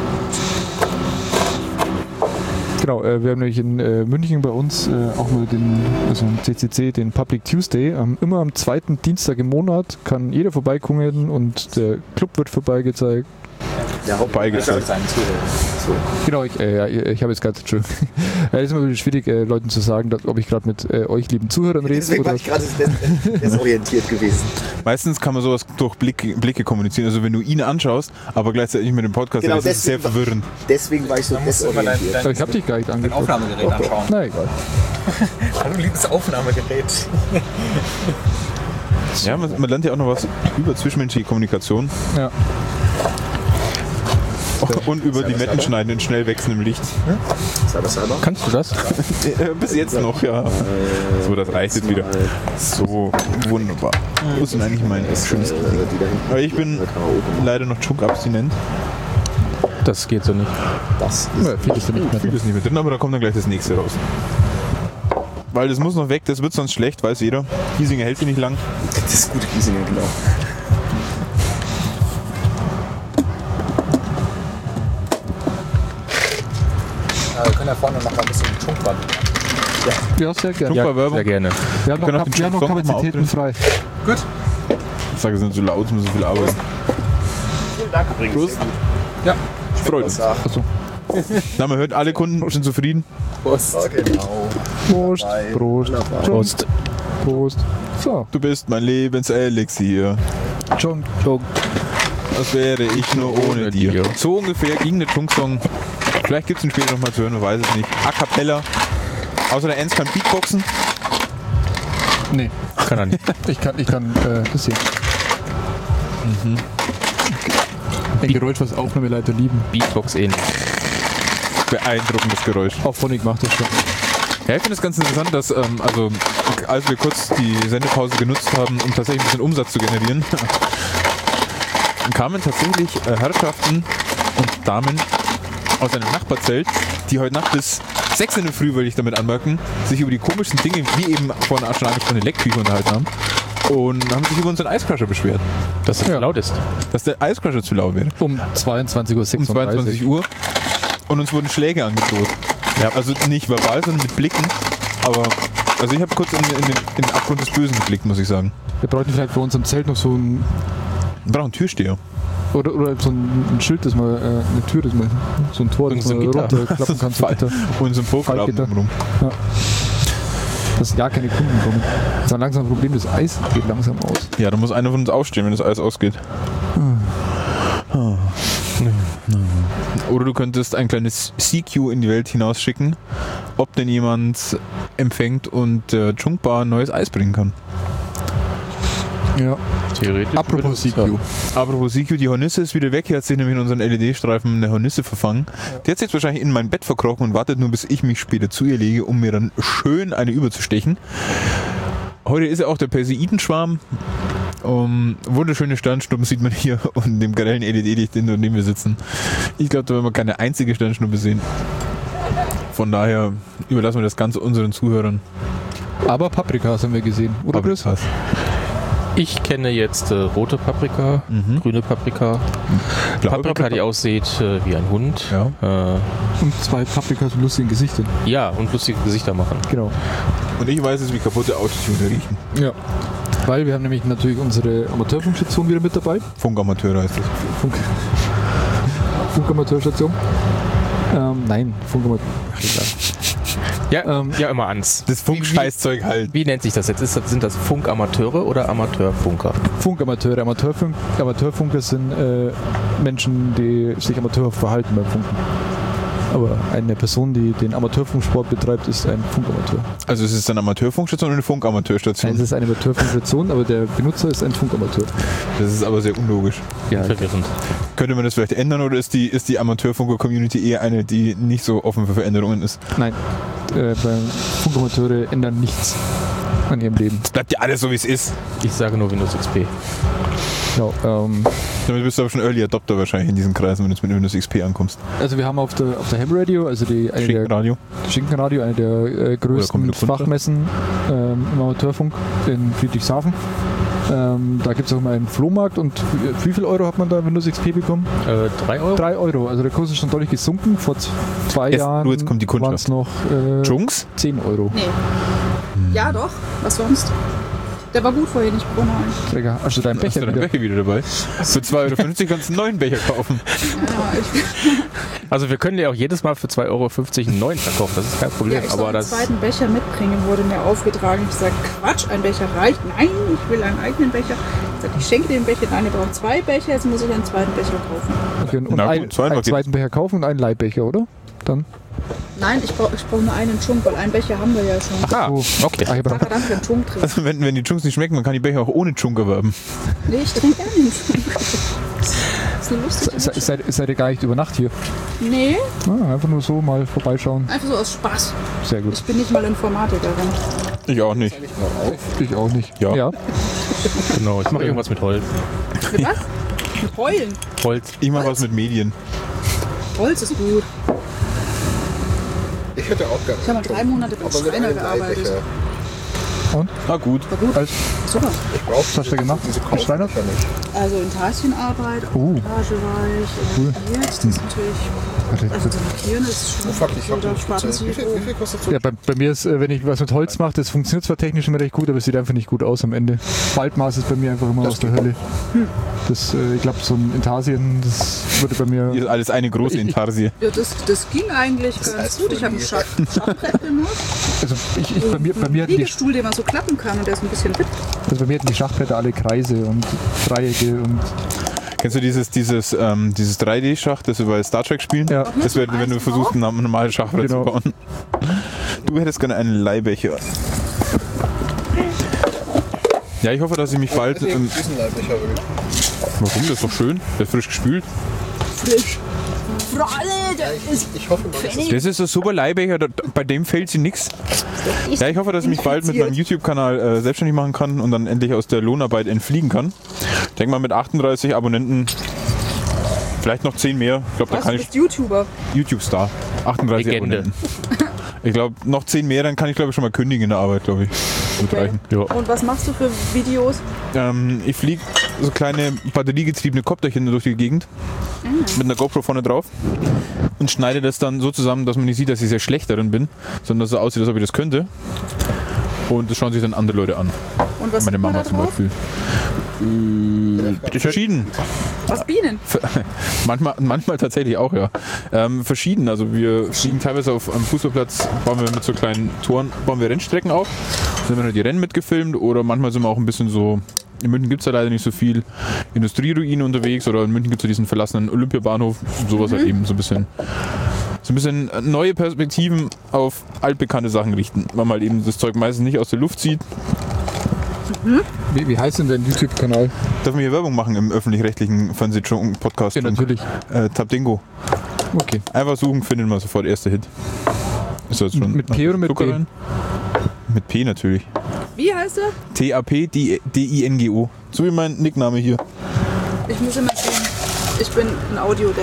Genau, äh, wir haben nämlich in äh, München bei uns äh, auch mal den, also im C C C, den Public Tuesday. Ähm, immer am zweiten Dienstag im Monat kann jeder vorbeikommen und der Club wird vorbeigezeigt. Ja, vorbeigezeigt. So. Genau, ich, äh, ja, ich habe jetzt gerade schon. Es ist immer wieder schwierig, äh, Leuten zu sagen, dass, ob ich gerade mit äh, euch lieben Zuhörern rede. Deswegen oder war ich gerade des- desorientiert gewesen. Meistens kann man sowas durch Blicke, Blicke kommunizieren. Also wenn du ihn anschaust, aber gleichzeitig mit dem Podcast, Genau, dann ist es sehr deswegen- verwirrend. Deswegen war ich so desorientiert. Aber ich habe dich gar nicht Dein angeschaut. Aufnahmegerät anschauen. Na egal. Hallo, liebes Aufnahmegerät. Ja, man, man lernt ja auch noch was über zwischenmenschliche Kommunikation Ja. und über die Mettenschneiden in schnell wechselndem Licht. Sei das selber? Kannst du das? Äh, Bis jetzt noch, ja. So, das reicht jetzt wieder. So, wunderbar. Wo ist denn eigentlich mein schönes Äh, die da hinten. Aber ich bin leider noch Chunk-abstinent. Das geht so nicht. Das Ja, viel ist ja nicht mehr Viel drin. ist nicht mehr drin, aber da kommt dann gleich das nächste raus. Weil das muss noch weg, das wird sonst schlecht, weiß jeder. Giesinger hält sich nicht lang. Das ist gute Giesinger, genau. Wir können ja vorne noch mal ein bisschen Chunk warten. Ja, sehr gerne. Ja, Chunk-Werbung. sehr gerne. Wir haben noch, können auch Kap- den wir haben noch Song mal Kapazitäten frei. Gut. Ich sage, es sind so laut, es muss so viel arbeiten. Vielen Dank übrigens. Prost. Ja. Freut uns. Achso. Na, man hört, alle Kunden sind zufrieden. Prost. Genau. Prost, Prost, Prost. Prost. So, Du bist mein Lebenselixier. John. Was wäre ich nur ohne Ohne dir? dir. So ungefähr ging der Chunk-Song. Vielleicht gibt es ihn später noch mal zu hören, man weiß es nicht. A Cappella. Außer der Ernst kann Beatboxen. Nee, Kann er nicht. ich kann, ich kann äh, das hier. Mhm. Ein Geräusch, was Aufnahmeleiter lieben. Beatbox ähnlich. Beeindruckendes Geräusch. Auch Phonic macht das schon. Ja, ich finde es ganz interessant, dass, ähm, also, als wir kurz die Sendepause genutzt haben, um tatsächlich ein bisschen Umsatz zu generieren, kamen tatsächlich äh, Herrschaften und Damen aus einem Nachbarzelt, die heute Nacht bis sechs in der Früh, würde ich damit anmerken, sich über die komischen Dinge, wie eben vorhin auch schon angesprochene Leckküche unterhalten haben und haben sich über unseren Eiscrusher beschwert, Dass es Ja. laut ist. dass der Eiscrusher zu laut wäre. Um zweiundzwanzig Uhr Um sechsunddreißig. zweiundzwanzig Uhr. Und uns wurden Schläge angedroht. Ja, also nicht verbal, sondern mit Blicken. Aber, also ich habe kurz in, in, den, in den Abgrund des Bösen geblickt, muss ich sagen. Wir bräuchten vielleicht bei uns im Zelt noch so ein, Wir brauchen einen Türsteher. oder, oder so ein, ein Schild, das mal, äh, eine Tür, das mal, so ein Tor, das Irgend so ein man Gitter. runterklappen kann. So ein Gitter. Und so ein Pokerabend Fallgitter. drumherum. Dass gar keine Kunden kommen. Das ist ein langsam ein Problem, das Eis geht langsam aus. Ja, da muss einer von uns aufstehen, wenn das Eis ausgeht. Oder du könntest ein kleines C Q in die Welt hinausschicken, ob denn jemand empfängt und äh, Chunkbar neues Eis bringen kann. Ja. Theoretisch. Apropos C Q. Apropos C Q, die Hornisse ist wieder weg. Hier hat sich nämlich in unseren L E D-Streifen eine Hornisse verfangen. Die hat sich jetzt wahrscheinlich in mein Bett verkrochen und wartet nur, bis ich mich später zu ihr lege, um mir dann schön eine überzustechen. Heute ist ja auch der Perseidenschwarm. Um, wunderschöne Sternschnuppen sieht man hier und dem grellen L E D-Licht, in dem wir sitzen. Ich glaube, da werden wir keine einzige Sternschnuppe sehen. Von daher überlassen wir das Ganze unseren Zuhörern. Aber Paprikas haben wir gesehen, oder Chris? Paprikas. Ich kenne jetzt äh, rote Paprika, Mhm. grüne Paprika, Blaue Paprika, die aussieht äh, wie ein Hund. Ja. Äh, Und zwei Paprikas mit lustigen Gesichtern. ja, und lustige Gesichter machen. Genau. Und ich weiß jetzt, wie kaputte Autotune riechen. Ja. Weil wir haben nämlich natürlich unsere Amateurfunkstation wieder mit dabei. Funkamateure heißt das. Funk Funkamateurstation. Ähm, nein, Funkamateur. Ach, egal. Ja, Ähm, ja immer ans. Das Funkscheißzeug halt. Wie nennt sich das jetzt? Ist das, sind das Funkamateure oder Amateurfunker? Funkamateure. Amateurfunk Amateurfunker sind äh, Menschen, die sich amateurhaft verhalten beim Funken. Aber eine Person, die den Amateurfunksport betreibt, ist ein Funkamateur. Also es ist eine Amateurfunkstation oder eine Nein, Funkamateurstation? es ist eine Amateurfunkstation, aber der Benutzer ist ein Funkamateur. Das ist aber sehr unlogisch. Ja, verwirrend. Könnte man das vielleicht ändern oder ist die, ist die Amateurfunker-Community eher eine, die nicht so offen für Veränderungen ist? Nein, äh, beim Funkamateure ändern nichts an ihrem Leben. Es bleibt ja alles so, wie es ist. Ich sage nur Windows X P. Ja, ähm, Damit bist du aber schon Early Adopter wahrscheinlich in diesen Kreisen, wenn du jetzt mit Windows X P ankommst. also wir haben auf der, auf der Ham Radio, also die eine der, Schinkenradio. Schinkenradio, eine der äh, größten Computer Kunst. Fachmessen ähm, im Amateurfunk in Friedrichshafen. Ähm, da gibt es auch mal einen Flohmarkt und wie viel Euro hat man da Windows X P bekommen? Äh, drei Euro? Drei Euro, also der Kurs ist schon deutlich gesunken. Vor z- zwei Jetzt, Jahren du, jetzt kommt die waren Kundschaft. es noch äh, Jungs? zehn Euro. Nee. Ja, doch. Was sonst? Der war gut vorhin, ich brauche noch einen. Träger. Also dein Hast Becher du deinen wieder. Becher wieder dabei? Für zwei Euro fünfzig kannst du einen neuen Becher kaufen. Ja, ich, Also wir können ja auch jedes Mal für zwei Euro fünfzig einen neuen verkaufen, das ist kein Problem. ja, ich soll aber einen das, zweiten Becher mitbringen, wurde mir aufgetragen. Ich sage, Quatsch, ein Becher reicht. Nein, ich will einen eigenen Becher. Ich sage, ich schenke den Becher. Nein, ihr braucht zwei Becher, jetzt muss ich einen zweiten Becher kaufen. Okay, und Na gut, ein, zweimal einen geht's. zweiten Becher kaufen und einen Leihbecher, oder? Dann. Nein, ich brauche ich brauch nur einen Chunk, weil einen Becher haben wir ja schon. ah, Oh, okay. Ach, ich brauch- Sag dann für einen Chunk drin. Also wenn, wenn die Chunks nicht schmecken, man kann die Becher auch ohne Chunk erwerben. Nee, ich trinke gerne einen Chunk. Das ist eine lustige Se- Seid, seid ihr gar nicht über Nacht hier? Nee, Ah, einfach nur so mal vorbeischauen. einfach so aus Spaß. Sehr gut. Ich bin nicht mal Informatikerin. Ich auch nicht. Ich auch nicht. Ja. ja. Genau, ich mache irgendwas mit Holz. Mit was? Mit Heulen. Holz. Ich mache was mit Medien. Holz ist gut. Ich hätte auch gerne. Ich habe mal drei Monate beim Aber mit Schreiner einem gearbeitet. Leihbecher. Ah gut. Als, Super. Ich brauche was hast du gemacht? diese Als Schreiner? Kaufbücher nicht. Also in Tarsienarbeit, Uh. Montage war ich, Cool. lackiert, das ist natürlich, also so lackieren ist schon, Oh fuck, ich so, hab da den spart man Wie sich viel, wie viel kostet so? Ja, bei, bei mir ist, äh, wenn ich was mit Holz mache, das funktioniert zwar technisch immer recht gut, aber es sieht einfach nicht gut aus am Ende. Faltmaß ist bei mir einfach immer aus der Hölle. Das, äh, ich glaube, so ein Intarsien, das würde bei Hier mir. ist alles eine große Ich- ich- Intarsie. Ja, das, das ging eigentlich ganz heißt gut. Ich habe ein Folie. Schach- Schachbrett benutzt, Also ich, ich, bei mir, bei mir einen hatten die, Liegestuhl, den man so klappen kann und der ist ein bisschen wippt. also bei mir hatten die Schachbretter alle Kreise und Dreiecke und Kennst du dieses, dieses, ähm, dieses drei D-Schach, das wir bei Star Trek spielen? ja. Das wäre, wenn du versuchst, ein normales Schachbrett Genau. zu bauen. Du hättest gerne einen Leihbecher. Ja, ich hoffe, dass ich mich bald. Ähm, Diesen Leihbecher wirklich. warum? Das ist doch schön. Der ist frisch gespült. Frisch. Fralle, der ist Ich hoffe mal, dass es Das ist ein super Leihbecher, da- bei dem fällt sie nichts. Ja, ich hoffe, dass ich mich bald mit meinem YouTube-Kanal äh, selbstständig machen kann und dann endlich aus der Lohnarbeit entfliegen kann. Ich denke mal mit achtunddreißig Abonnenten, vielleicht noch zehn mehr. Ich glaube, da Was, kann du ich bist YouTuber. YouTube-Star. achtunddreißig Legende. Abonnenten. Ich glaube, noch zehn mehr, dann kann ich glaube ich schon mal kündigen in der Arbeit, glaube ich. Wird Okay. reichen. Ja. Und was machst du für Videos? Ähm, ich fliege so kleine batteriegetriebene Kopterchen durch die Gegend mit einer GoPro vorne drauf und schneide das dann so zusammen, dass man nicht sieht, dass ich sehr schlecht darin bin, sondern dass es so aussieht, als ob ich das könnte. Und das schauen sich dann andere Leute an. Und was Meine sieht man Mama da zum drauf? Beispiel. Äh, verschieden. Was, Bienen? Manchmal, manchmal tatsächlich auch, ja. Ähm, verschieden. Also wir fliegen teilweise auf einem Fußballplatz, bauen wir mit so kleinen Toren, bauen wir Rennstrecken auf. Dann werden halt die Rennen mitgefilmt oder manchmal sind wir auch ein bisschen so. In München gibt es ja leider nicht so viel Industrieruinen unterwegs oder in München gibt es ja diesen verlassenen Olympiabahnhof. Sowas halt eben so ein bisschen. So ein bisschen neue Perspektiven auf altbekannte Sachen richten, weil man halt eben das Zeug meistens nicht aus der Luft zieht. Wie, wie heißt denn dein YouTube-Kanal? Darf man hier Werbung machen im öffentlich-rechtlichen Fernseh-Podcast? Ja, natürlich. Äh, Tabdingo. Okay. Einfach suchen, findet man sofort erster Hit. Ist das schon Mit P oder mit Zucker P? rein? Mit P natürlich. Wie heißt er? T A P D I N G O. So wie mein Nickname hier. Ich muss immer sehen. Ich bin ein Audio-Depp.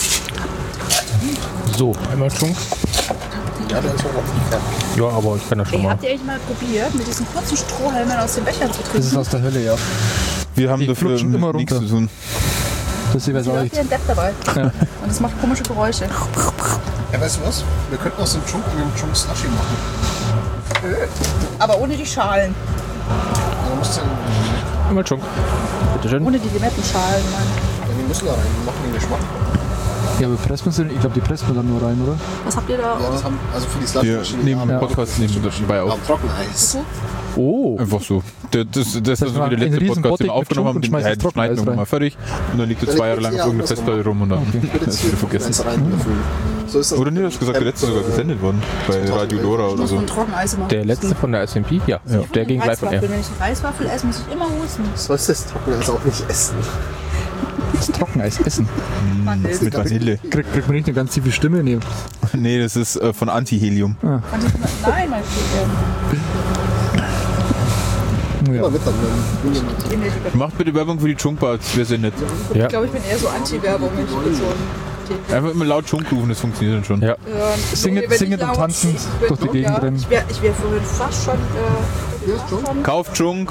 So, einmal schon. Ja, der ist auch noch nicht fertig. Ja, aber ich kann das schon Ey, mal. habt ihr eigentlich mal probiert, mit diesen kurzen Strohhalmen aus dem Becher zu Das ist trinken? aus der Hölle, ja. Wir haben Die dafür flutschen immer nichts zu runter. tun. Das weiß Da auch habt nicht. ihr einen Depp dabei. Ja. Und das macht komische Geräusche. Ja, weißt du was? Wir könnten aus dem Chunk einen Chunk Slushy machen. Aber ohne die Schalen. Ja, dann musst du ja, Einmal schon. Bitte schön. Ohne die Limettenschalen, Mann. die müssen da rein, die machen den Geschmack. Ja, aber presst man sie, ich glaube, die presst man dann nur rein, oder? Was habt ihr da? Ja, das haben, also für die Wir Slushy-Maschine. nehmen im Ja. Podcast nehmen wir das dabei auf. Am Trockeneis. Oh. Einfach so. Das, das, das ist heißt, so wie der einen letzte riesen Podcast, den wir Bottich mit aufgenommen haben. Schunk und Den schmeißt ja, das den schneiden Trockeneis wir rein. mal fertig. Und dann liegt er Ja, zwei Jahre das lang ist auf ja irgendeiner andersrum. Festplatte rum und dann Ich würde jetzt ist hier wieder vergessen. eins reinlöffeln. So ist das. Oder nee, du hast gesagt, der letzte sogar gesendet worden. Bei Radio Dora oder Muss so. man Trockeneis machen. Der letzte von der S M P? Ja, ja. Der ging live von Reiswaffel. R. Wenn ich eine Reiswaffel esse, muss ich immer husten. Sollst das Trockeneis auch nicht essen. Das Trockeneis essen. Vanille. Mit Vanille. Kriegt, kriegt man nicht eine ganz tiefe Stimme? Nee. Nee, das ist äh, von Antihelium. Nein, mein Kind. ja. Macht bitte Werbung für die Chunkbar, wir sind nett. Ich Ja. glaube, ich bin eher so Anti-Werbung, wenn ich mit so einem Thema. Einfach immer laut Chunk rufen, das funktioniert dann schon. Ja. Ja, Singen- wenn ich singen und laut- tanzen ich würd- durch die Gegend ja, rennen. Ich wäre ich wär vorhin fast schon. Äh, fast schon Kauft Chunk.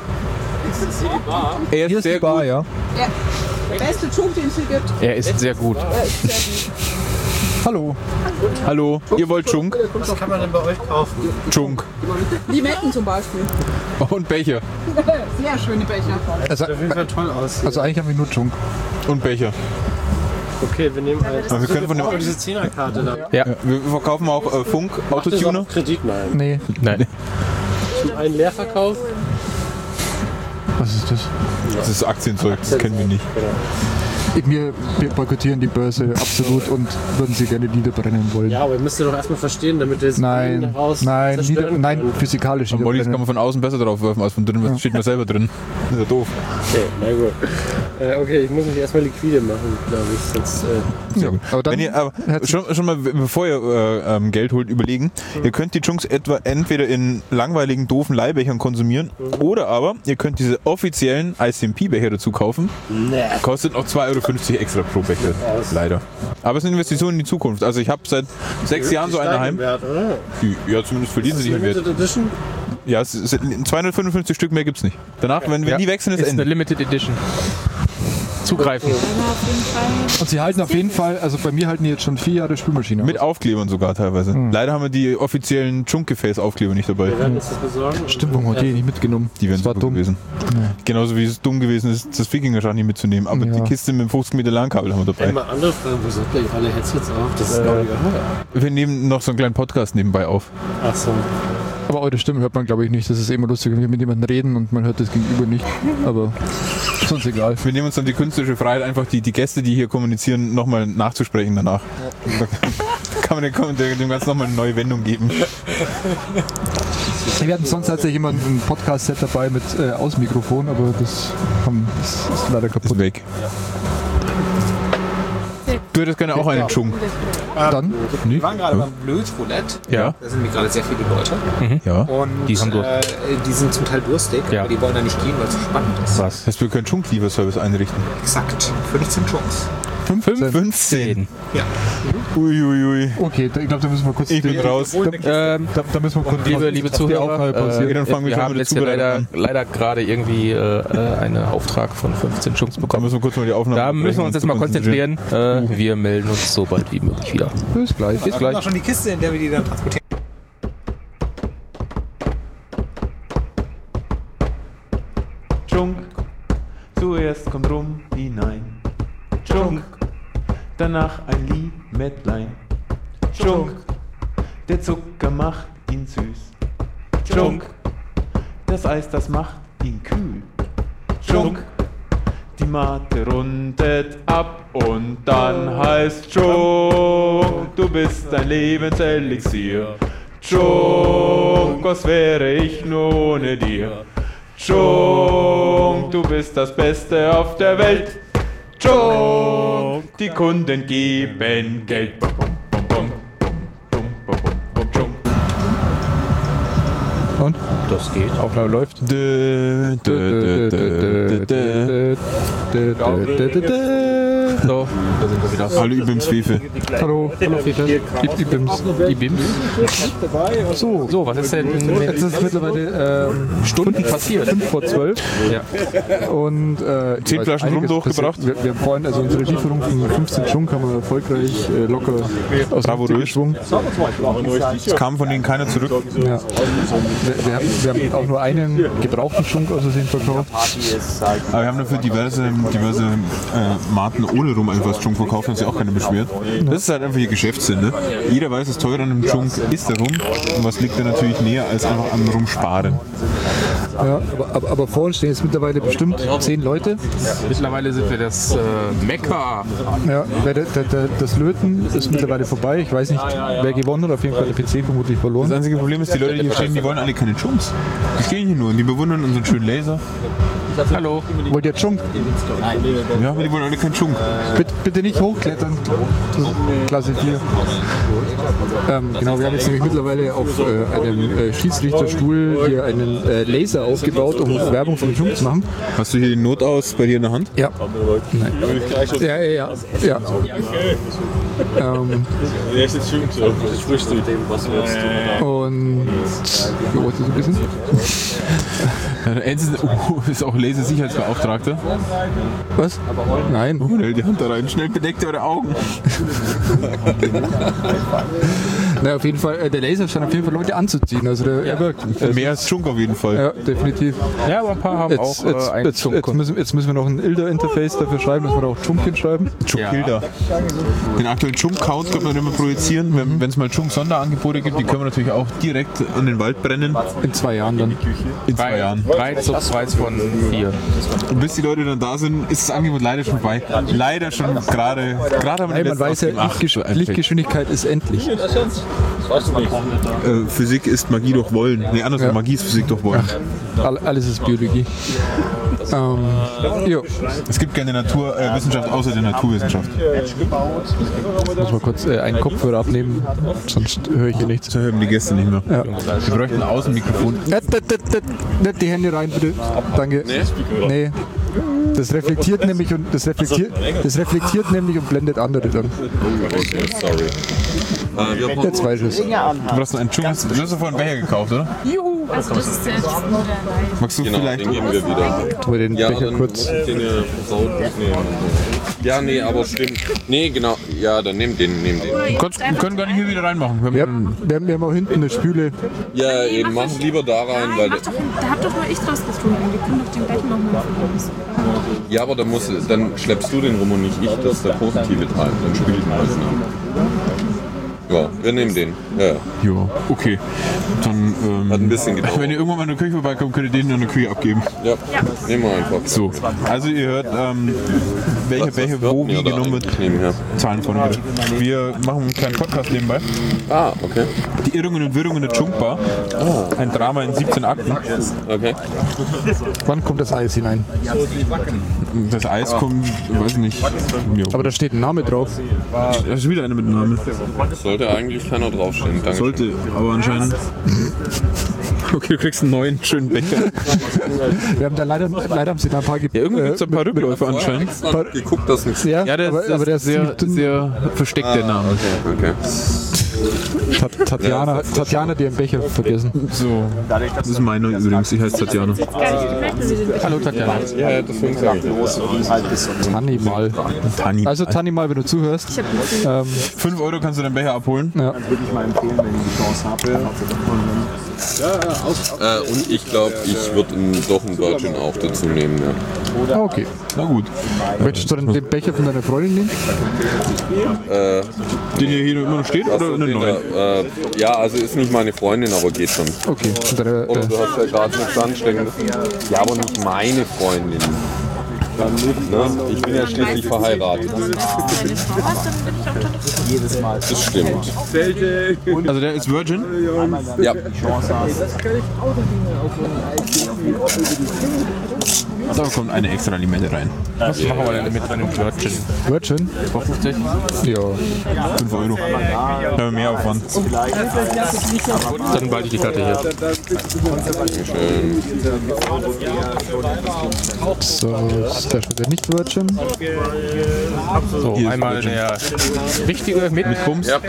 Er Hier ist ist sehr die Bar, gut. ja. ja, der beste Schunk, den es hier gibt. Er ist sehr gut. Der ist sehr gut. Hallo. Hallo, ihr wollt Chunk? Was kann man denn bei euch kaufen? Chunk. Limetten zum Beispiel. Und Becher. Sehr schöne Becher. Also, Auf jeden Fall toll aus. also eigentlich haben wir nur Chunk. Und Becher. Okay, wir nehmen halt. Aber wir können von dem, Oh, diese Zehnerkarte da. Ja. wir verkaufen auch äh, Funk, Das ist Autotuner. auch Kredit, nein. Nee, Nein. Ein Leerverkauf. was ist das? Das ist Aktienzeug, das kennen wir nicht. Wir, wir boykottieren die Börse absolut und würden sie gerne niederbrennen wollen. Ja, aber ihr müsst ja doch erstmal verstehen, damit ihr das Nein, raus nein, nieder, zerstören nein, könnt. physikalisch Am Bodies kann man niederbrennen. von außen besser drauf werfen als von drinnen, was steht man selber drin. Das ist ja doof. Okay, na gut. Äh, okay, ich muss mich erstmal liquide machen, glaube ich. Sonst, äh, Sehr gut. Aber dann, Wenn ihr, aber schon, schon mal, bevor ihr äh, ähm, Geld holt, überlegen, ihr könnt die Chunks etwa entweder in langweiligen, doofen Leihbechern konsumieren oder aber ihr könnt diese offiziellen I C M P-Becher dazu kaufen. nee. Kostet noch zwei Euro fünfzig extra pro Becher. Leider. Aber es ist eine Investition in die Zukunft. Also ich habe seit sechs Jahren so eine heim. Wert, oder? Die, ja, zumindest verlieren sie nicht mehr Wert. Limited Edition? Ja, es ist, zweihundertfünfundfünfzig Stück mehr gibt's nicht. Danach, wenn, wenn Ja. die wechseln, ist Ist eine Ende. Limited Edition. Zugreifen. und sie halten auf jeden Fall, also bei mir halten die jetzt schon vier Jahre Spülmaschine Mit aus. Aufklebern sogar teilweise. Leider haben wir die offiziellen Chunk-Gefäß-Aufkleber nicht dabei. Wir werden uns das besorgen. Stimmt, warum hat die nicht mitgenommen? Die wären Das war super dumm. gewesen. Genauso wie es dumm gewesen ist, das Wikinger-Schach nicht mitzunehmen. Aber Ja. die Kiste mit dem fünfzig Meter Langkabel haben wir dabei. Einmal andere Fragen, wo sind gleich alle Headsets auf? Das ist glaube ich. Wir nehmen noch so einen kleinen Podcast nebenbei auf. Ach so. Aber eure Stimme hört man, glaube ich, nicht. Das ist immer lustig, wenn wir mit jemandem reden und man hört das Gegenüber nicht. Aber ist uns egal. Wir nehmen uns dann die künstlerische Freiheit, einfach die, die Gäste, die hier kommunizieren, nochmal nachzusprechen danach. Da kann man dem, kann man dem Ganzen nochmal eine neue Wendung geben. Wir hatten sonst tatsächlich immer ein Podcast-Set dabei mit äh, Außenmikrofon, aber das, haben, das ist leider kaputt. Ist weg. Du hättest gerne auch einen Chunk. Dann, Wir waren gerade beim Blöds Roulette. Ja. Da sind gerade sehr viele Leute. Ja. Und Die haben Durst. äh, die sind zum Teil durstig, Ja. aber die wollen da nicht gehen, weil es so spannend ist. Was? Das heißt, wir können Chunk-Lieferservice einrichten. Exakt. fünfzehn Chunks. fünfzehn. Ja. Uiuiui. okay, da, ich glaube, da müssen wir kurz... Ich bin die- raus. Ähm, Da, da müssen wir kurz... liebe, liebe auf die Zuhörer, Aufnahme äh, pausieren. Ja, dann fangen wir wir schon haben mit der jetzt hier Zubereitung leider, leider gerade irgendwie äh, äh, einen Auftrag von fünfzehn Chunks Da bekommen. müssen wir kurz mal die Aufnahme Da müssen wir uns jetzt mal konzentrieren. konzentrieren. Äh, wir melden uns so bald wie möglich wieder. Bis gleich. Bis gleich. Auch schon die Kiste, in der wir die dann transportieren. Chunk, zuerst kommt Rum hinein. Chunk, danach ein Limettlein. Chunk, der Zucker macht ihn süß. Chunk, das Eis, das macht ihn kühl. Chunk, die Mate rundet ab und dann heißt Chunk, du bist ein Lebenselixier. Chunk, was wäre ich nur ohne dir? Chunk, du bist das Beste auf der Welt. Chunk, die Kunden geben Geld. Bum, bum, bum, bum, bum, bum, bum, Chunk. Und? Das geht. Aufnahme läuft. Dö, dö, dö, dö, dö, dö. So, da sind wir wieder. Alle übrigens Fefe. Hallo, hallo Peter. Ibims. Ibims. So, So, was ist denn jetzt ist es mittlerweile ähm, Stunden passiert? fünf vor zwölf. Ja. Und äh, Zehn weiß, Flaschen Rum einiges durchgebracht. passiert. Wir, wir haben vorhin, also unsere Lieferung von fünfzehn Chunk haben wir erfolgreich äh, locker aus dem Bravo, Hütte geschwungen. Es kam von denen keiner zurück. Ja. Wir, wir, haben, wir haben auch nur einen gebrauchten Chunk aus Versehen verkauft. Aber wir haben dafür diverse, diverse äh, Marken ohne Rum einfach als Chunk verkauft, hat sich auch keiner beschwert. Das ist halt einfach ihr Geschäftssinn. Ne? Jeder weiß, das Teure an einem Chunk ist der Rum. Und was liegt da natürlich näher, als einfach am Rum sparen. Ja, aber, aber, aber vor uns stehen jetzt mittlerweile bestimmt zehn Leute. Mittlerweile sind wir das äh, Mekka. Ja, weil der, der, der, das Löten ist mittlerweile vorbei. Ich weiß nicht, wer gewonnen hat. Auf jeden Fall der P C vermutlich verloren. Das einzige Problem ist, die Leute, die hier stehen, die wollen alle keine Chunks. Die stehen hier nur und die bewundern unseren schönen Laser. Hallo. Wollt ihr Chunk? Ja, aber die wollen alle keinen Chunk. Bitte, bitte nicht hochklettern. Klasse vier. Ähm, genau, wir haben jetzt nämlich mittlerweile auf äh, einem äh, Schiedsrichterstuhl hier einen äh, Laser aufgebaut, um Werbung für den Chunk zu machen. Hast du hier den Notaus bei dir in der Hand? Ja. Nein. Ja, ja, ja. ja. Ähm, und wie groß ist das ein bisschen? Enzo ist auch Lasersicherheitsbeauftragter. Was? Nein. Oh, die Hand da rein, schnell bedeckt eure Augen. Na, auf jeden Fall, äh, der Laser scheint auf jeden Fall Leute anzuziehen. Also der, er wirkt. Mehr als Chunk auf jeden Fall. Ja, definitiv. Ja, aber ein paar haben Jetzt, auch jetzt, äh, einen jetzt, jetzt, müssen, jetzt müssen wir noch ein I L D A-Interface dafür schreiben, dass wir da auch Chunk hinschreiben. Chunk-Hilda. Den aktuellen Chunk-Count können wir immer projizieren. Wenn es mal Chunk-Sonderangebote gibt, die können wir natürlich auch direkt an den Wald brennen. In zwei Jahren dann. In zwei Jahren. drei zum Preis von vier. Und bis die Leute dann da sind, ist das Angebot leider schon vorbei. Leider schon gerade. Gerade haben wir Hey, die man weiß ja, letzten Lichtgesch Lichtgeschwindigkeit ist endlich. Äh, Physik ist Magie durch Wollen. Nee, andersrum, Ja. Magie ist Physik durch Wollen. All, alles ist Biologie. Ähm, jo. Es gibt keine Naturwissenschaft äh, außer der Naturwissenschaft. Ich muss mal kurz äh, einen Kopfhörer abnehmen, sonst höre ich hier nichts. So hören die Gäste nicht mehr. Ja. Wir bräuchten ein Außenmikrofon. Äh, d- d- d- Nicht die Hände rein, bitte. Danke. Nee. Das reflektiert nämlich und das reflektiert, das reflektiert nämlich und blendet andere dann. Sorry. Äh, wir Jetzt weiß ich es. Du hast einen Chunk. Du hast vorhin einen Becher gekauft, oder? Juhu! Also das ist jetzt nur der Live. Magst du Genau, vielleicht? den geben wir wieder. Tun wir den Ja, Becher dann kurz. muss ich den ja versaut mitnehmen. Ja, nee, aber stimmt. Nee, genau. Ja, dann nimm den, nimm den. Wir können gar nicht hier wieder reinmachen. Wir Wir haben haben, wir haben, wir haben auch hinten eine Spüle. Ja, eben, mach lieber da rein, weil. Mach doch, da habt doch nur ich draus getrunken. Wir können doch den gleichen nochmal von uns. Ja, aber dann, musst, dann schleppst du den rum und nicht ich. Das ist der positive Teil. Dann spiele ich mal das nach. Ja, wir nehmen den. Ja, ja. Ja, okay. Dann, ähm, Hat ein bisschen gedauert. wenn ihr irgendwann mal in der Küche vorbeikommt, könnt ihr den in der Küche abgeben. Ja, nehmen wir einfach. So, also ihr hört, ähm, welche Becher wo wie genommen wird. Nebenher. Zahlen von heute. Wir machen einen kleinen Podcast nebenbei. Ah, okay. Die Irrungen und Wirrungen der Chunkbar. Ein Drama in siebzehn Akten. Okay. Wann kommt das Eis hinein? Das Eis kommt, weiß ich nicht. Jo. Aber da steht ein Name drauf. Da ist wieder eine mit Namen. Sollte eigentlich keiner draufstehen. Danke. Sollte, aber anscheinend. Okay, du kriegst einen neuen schönen Becher. Wir haben da leider, leider haben sie da ein paar ge- Ja, irgendwie gibt es ein paar mit- Rückläufe anscheinend. Extra geguckt, dass nichts. Ja, Ja, der, aber, ist, aber der ist sehr, ziemlich dünn. sehr versteckt, der Name. Okay, okay. Tat, Tatjana, Tatjana hat ihren Becher vergessen. So, das ist meine übrigens, ich heiße Tatjana. Hallo Tatjana. Ja, ja, deswegen sage ich. Tanni mal. Tani. Also Tanni mal, wenn du zuhörst. Ähm, fünf Euro kannst du den Becher abholen. ja. Äh, und ich glaube, ich würde doch einen Virgin auch dazu nehmen. Ja. Ah, okay. Na gut. Möchtest du dann den Becher von deiner Freundin nehmen? Den hier, hier immer noch steht oder einen Den neuen? da, äh, ja, also ist nicht meine Freundin, aber geht schon. Okay. Und deine, Oder äh, du hast ja gerade nichts ansteckendes. Ja, aber nicht meine Freundin. Ne? Ich bin ja schließlich verheiratet. Das stimmt. Also der ist Virgin? Ja. Da kommt eine extra Limette rein. Was machen wir denn mit einem Virgin? Virgin? fünfzig? Ja. fünf Euro. Da haben wir mehr Aufwand. Dann behalte ich die Karte hier. So, ist der schon der nicht Virgin? So, Hier ist einmal Virgin. der richtige mit, mit Bums. Ja.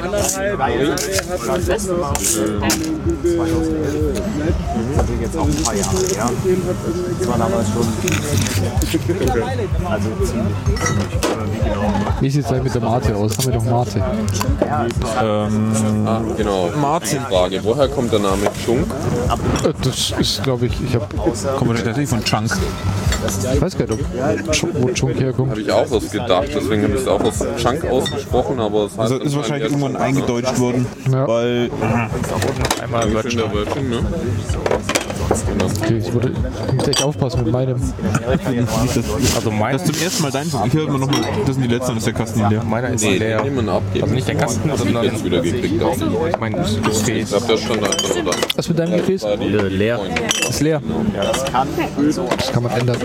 Wie sieht es denn mit der Mate aus? Haben wir doch Mate. Ah, genau. Frage. Woher kommt der Name Chunk? Äh, Das ist, glaube ich, ich habe, Kommen wir tatsächlich von Chunk. ich weiß gar nicht, ob Chunk- wo Chunk herkommt. Habe ich auch was gedacht, deswegen habe ich es auch als Chunk ausgesprochen, aber es heißt Also ist anscheinend wahrscheinlich jetzt irgendwann Chunk, eingedeutscht worden, Ja. weil Einmal ne? Virgin. Der Virgin, ne? Okay, ich würde ich muss echt aufpassen mit meinem. Also meiner, Das ist zum ersten Mal dein. Ich höre immer noch mal, das sind die letzten, das ist der Kasten hier leer. meiner ist Nee, leer. den nehmen wir abgeben. Also nicht der Kasten, sondern jetzt wieder gekriegt auch. ich meine das Ich Gefäß. glaube, der stand einfach nur da. Was mit deinem Gefäß? Leer. Ist leer. Das kann man ändern.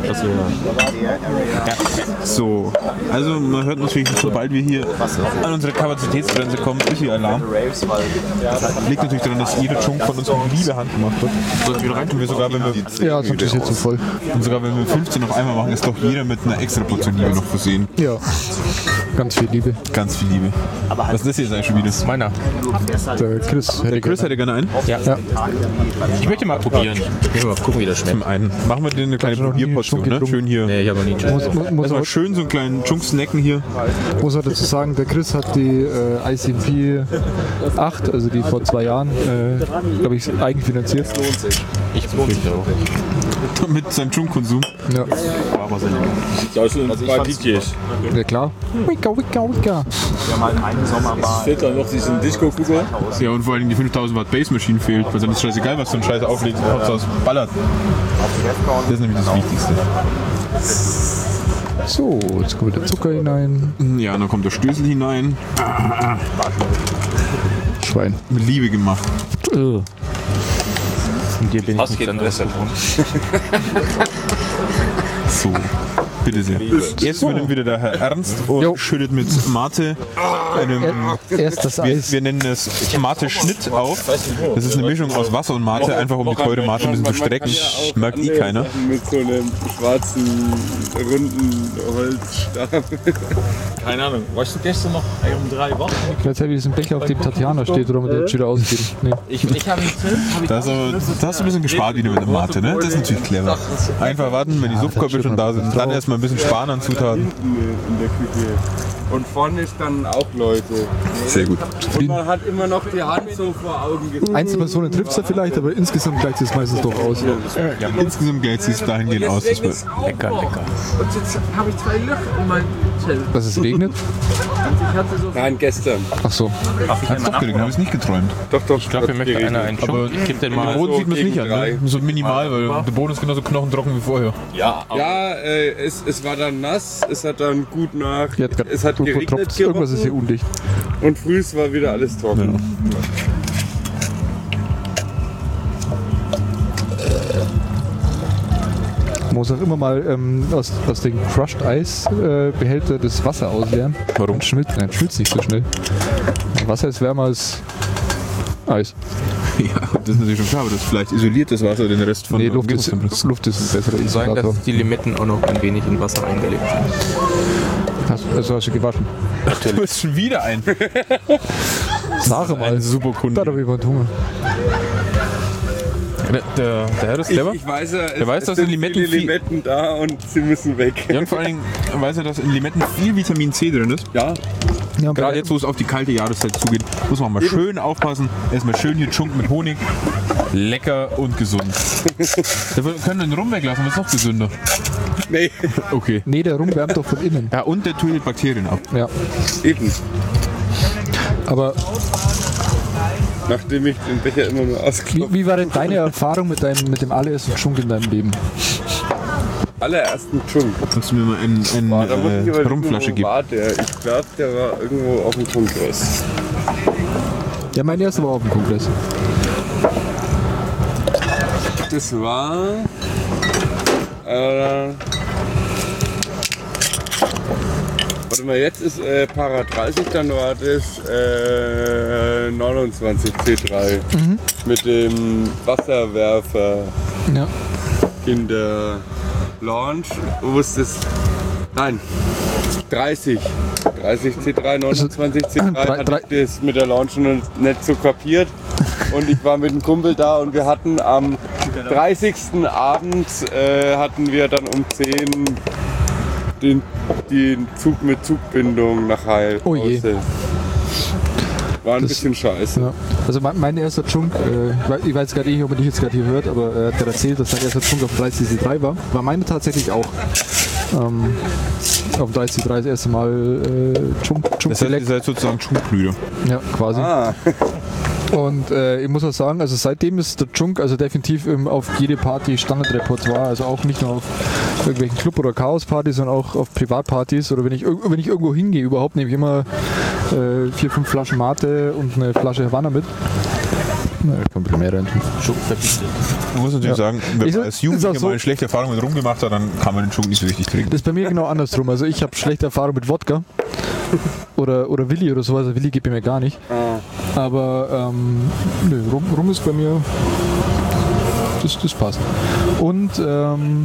So, also man hört natürlich, sobald wir hier an unsere Kapazitätsgrenze kommen, ist hier Alarm. Liegt natürlich daran, dass jeder Chunk von uns mit Liebe handgemacht wird. Und wir sogar, wenn wir, Ja, sonst ist jetzt so voll. und sogar wenn wir fünfzehn auf einmal machen, ist doch jeder mit einer extra Portion Liebe noch versehen. Ja. Ganz viel Liebe. Ganz viel Liebe. Was ist das hier jetzt eigentlich schon wieder? Meiner. Der Chris hätte Chris hätte gerne einen. Ja. Ja. Ich möchte mal probieren. Ich will mal gucken, wie das schmeckt. Zum einen. Machen wir dir eine kleine Hast du noch nie Probierportion, Chunk ne? getrunken? Schön hier. Nee, ich habe noch nie. Muss, muss, muss, Erstmal man, schön so einen kleinen Chunk snacken hier. muss man dazu sagen, der Chris hat die äh, I C P acht, also die vor zwei Jahren, äh, glaube ich, eigenfinanziert. Ich befürchte auch. Mit seinem Chunk-Konsum. Ja, Das sind ein paar D Js. ja klar. Wicka, wicka, wicka. Fehlt da noch diesen Disco-Kugeln? Ja, und vor allem die fünftausend Watt Bass-Maschine fehlt, weil dann ist scheißegal, was du einen Scheiß auflegst, Hauptsache es ballert. Das ist nämlich das Wichtigste. So, jetzt kommt der Zucker hinein. Ja, dann kommt der Stößel hinein. Schwein. Mit Liebe gemacht. Äh. Von dir bin ich nicht dann besser. So, bitte sehr. Jetzt übernimmt wieder der Herr Ernst und Jo. schüttet mit Mate, einem, Erst das wir, Eis. wir nennen es Mate-Schnitt auf. Das ist eine Mischung aus Wasser und Mate, einfach um die teure Mate ein bisschen zu strecken. Merkt eh keiner. Mit so einem schwarzen, runden Holzstab. Keine Ahnung. Warst du gestern noch um drei wach? Jetzt habe ich diesen Becher, auf dem Tatjana steht, oder mit dem jetzt wieder ausgeben. Nee. Ich, ich habe ihn hab Da hast, du, da hast du ein bisschen gespart wieder mit der Mate, ne? Das ist natürlich clever. Einfach warten, wenn die Supfkörper schon da sind, dann erstmal ein bisschen sparen an Zutaten. In der Küche. Und vorne standen auch Leute. Sehr gut. Und man hat immer noch die Hand so vor Augen gezogen. Einzelpersonen trifft es da vielleicht, aber insgesamt gleicht es meistens doch aus. Ja, insgesamt Geld sieht es dahingehend aus, dass wir Lecker, lecker. Und jetzt habe ich zwei Löcher in meinem Zelt. Dass es regnet? Nein, gestern. Ach so. Hat's doch geregnet, habe ich es nicht geträumt. Doch, doch. Ich glaube, wir möchten einer einen Aber Schub. Ich gebe den Am mal. Boden sieht man es nicht an, gegen ne? So minimal, weil der Boden ist genauso knochentrocken wie vorher. Ja, Ja, äh, es, es war dann nass, es hat dann gut nach. Hier hat grad Es hat gut geregnet vertropft. Irgendwas ist hier gerochen undicht. und früh war wieder alles trocken. Man muss auch immer mal ähm, aus, aus dem Crushed Eis äh, Behälter das Wasser ausleeren. Warum? Dann schmilzt, nein, schmilzt nicht so schnell. Wasser ist wärmer als Eis. Ja, das ist natürlich schon klar, aber das vielleicht isoliert das Wasser den Rest von Nee, der Luft ist, Umgebungstemperatur. Luft ist ein besserer Sein, Isolator. dass die Limetten auch noch ein wenig in Wasser eingelegt sind. Hast, also hast du gewaschen. Du bist schon wieder ein. Sage mal. Ein super Kunde. Da habe ich mal Hunger. Der, der, der Herr ist clever. Ich, ich weiß ja, es, Der weiß, es dass sind in Limetten viele viel- Limetten da und sie müssen weg. Ja, und vor allen Dingen weiß er, dass in Limetten viel Vitamin C drin ist. Ja, Ja, und Gerade bei- jetzt, wo es auf die kalte Jahreszeit zugeht, muss man mal schön aufpassen. Erstmal schön hier Chunk mit Honig. Lecker und gesund. Wir können den Rum weglassen, wird noch gesünder. nee, Okay. Nee, der Rum wärmt doch von innen. Ja, und der tötet Bakterien ab. Ja. eben. Aber Nachdem ich den Becher immer nur wie, ausklopfe. wie war denn deine Erfahrung mit, deinem, mit dem allerersten Schunk in deinem Leben? Allerersten Chunk. Kannst du mir mal eine ein, Boah, da muss ich äh, überlegen, Rumflasche wo geben? war der? Ich glaube, der war irgendwo auf dem Kongress. Ja, mein erster war auf dem Kongress. Das war. Äh, warte mal, jetzt ist äh, Para dreißig, dann war das äh, neunundzwanzig C drei. Mit dem Wasserwerfer Ja. in der Launch. Wo ist das? Nein, dreißig. dreißig C drei, neunundzwanzig C drei drei- hatte drei- ich das mit der Launch noch nicht so kapiert. Und ich war mit einem Kumpel da und wir hatten am dreißigsten Abend äh, hatten wir dann um zehn den, den Zug mit Zugbindung nach Heil. Oh je. War ein Das- bisschen scheiße. Ja. Also mein, mein erster Chunk, äh, ich weiß- ich weiß gerade nicht, ob man dich jetzt gerade hier hört, aber er hat gerade erzählt, dass sein erster Chunk auf dreißig C drei war. War meine tatsächlich auch. Ähm, auf dreißig C drei das erste Mal äh, Chunk, Chunk Das heißt, ihr Select. seid sozusagen Chunkbrüder. Ja, quasi. Ah, Und äh, ich muss auch sagen, also seitdem ist der Junk also definitiv im, auf jede Party Standardrepertoire, also auch nicht nur auf irgendwelchen Club- oder Chaos-Partys, sondern auch auf Privatpartys oder wenn ich, wenn ich irgendwo hingehe überhaupt, nehme ich immer äh, vier, fünf Flaschen Mate und eine Flasche Havanna mit. Na, ich kann ein bisschen mehr rein. Man muss natürlich Ja. sagen, wenn Ist- man als ist Jugendlicher auch so- mal eine schlechte Erfahrung mit Rum gemacht hat, dann kann man den Schunk nicht so richtig trinken. Das ist bei mir genau andersrum. Also ich habe schlechte Erfahrungen mit Wodka oder, oder Willi oder sowas. Also Willi geht bei mir gar nicht. Aber ähm, nö, Rum, Rum ist bei mir, das, das passt. Und ähm,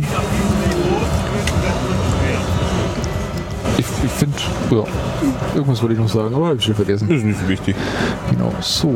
ich, ich finde, ja, irgendwas wollte ich noch sagen, aber habe ich schon vergessen. Das ist nicht so wichtig. Genau, so.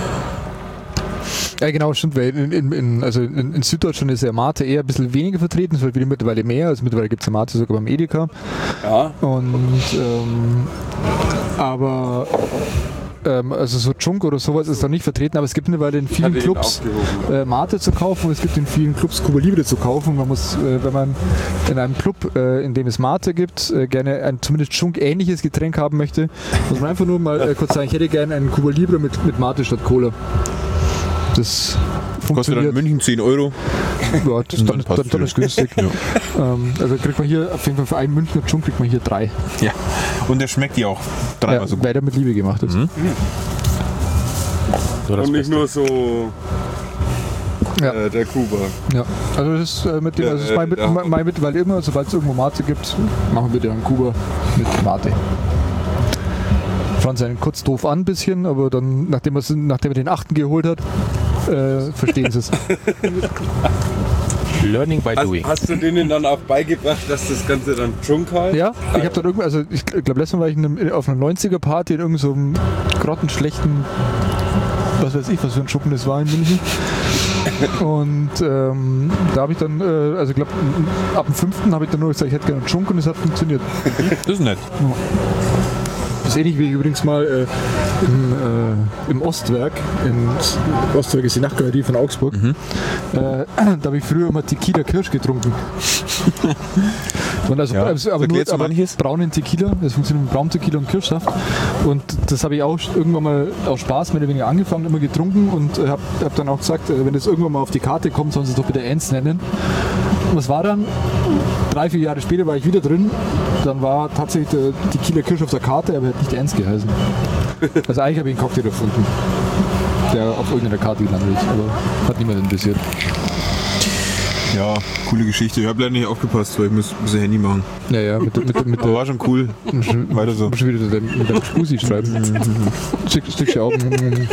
Ja genau, stimmt, weil in, in, in, also in, in Süddeutschland ist ja Mate eher ein bisschen weniger vertreten, es wird wieder mittlerweile mehr, also mittlerweile gibt es ja Mate sogar beim Edeka. Ja. Und ähm, aber ähm, also so Junk oder sowas ist da nicht vertreten, aber es gibt mittlerweile in vielen Hatte ihn Clubs aufgehoben. äh, Mate zu kaufen und es gibt in vielen Clubs Cuba Libre zu kaufen. Man muss, äh, wenn man in einem Club, äh, in dem es Mate gibt, äh, gerne ein zumindest Junk-ähnliches Getränk haben möchte, muss man einfach nur mal äh, kurz sagen, ich hätte gerne einen Cuba Libre mit, mit Mate statt Cola. Das Kostet dann in funktioniert. München zehn Euro. Ja, das Und dann, dann passt dann, dann ist günstig. ähm, also kriegt man hier auf jeden Fall für einen Münchner Junk kriegt man hier drei. Ja. Und der schmeckt ja auch dreimal Ja, so gut. weil der mit Liebe gemacht ist. Mhm. So das Und nicht Beste. nur so Ja. äh, der Kuba. Ja, also das ist äh, mit dem, Ja, also das ist mein, mit, ja. mein, mein mittlerweile immer, sobald es irgendwo Mate gibt, machen wir bitte einen Kuba mit Mate. Franz einen kurz doof an ein bisschen, aber dann, nachdem, er's- nachdem er den achten geholt hat, äh, verstehen sie es. Learning by Hast, doing. hast du denen dann auch beigebracht, dass das Ganze dann Junk heißt? Ja, ich habe dann irgendwie, also ich glaube, letztes Mal war ich in einem, auf einer neunziger-Party in irgendeinem so einem grottenschlechten, was weiß ich, was für ein Schuppen das war in München. Und ähm, da habe ich dann, äh, also ich glaube, ab dem fünften habe ich dann nur gesagt, ich hätte gerne einen Junk und es hat funktioniert. Das ist nett. Das ist ähnlich wie ich übrigens mal äh, im, äh, im Ostwerk, in Ostwerk ist die Nachtgalerie von Augsburg, Mhm. äh, da habe ich früher immer Tequila Kirsch getrunken. Und also, Ja, also, aber nur erklärst du aber manches? braunen Tequila, das funktioniert mit Brauntequila und Kirschsaft. Und das habe ich auch irgendwann mal aus Spaß mehr oder weniger angefangen, immer getrunken und äh, habe hab dann auch gesagt, äh, wenn das irgendwann mal auf die Karte kommt, sollen sie es doch bitte Ernst nennen. Und was war dann? Drei, vier Jahre später war ich wieder drin. Dann war tatsächlich der Tequila Kirsch auf der Karte, aber er hat nicht Ernst geheißen. Also eigentlich habe ich einen Cocktail erfunden, der auf irgendeiner Karte gelandet ist, aber hat niemand interessiert. Ja, coole Geschichte. Ich habe leider nicht aufgepasst, weil ich muss ein bisschen Handy machen. Ja, ja, mit, der- mit, der- mit Aber der war schon cool. Weiter so. muss schon wieder mit deinem- mit deinem Spusi schreiben. Stück, Stückchen Augen.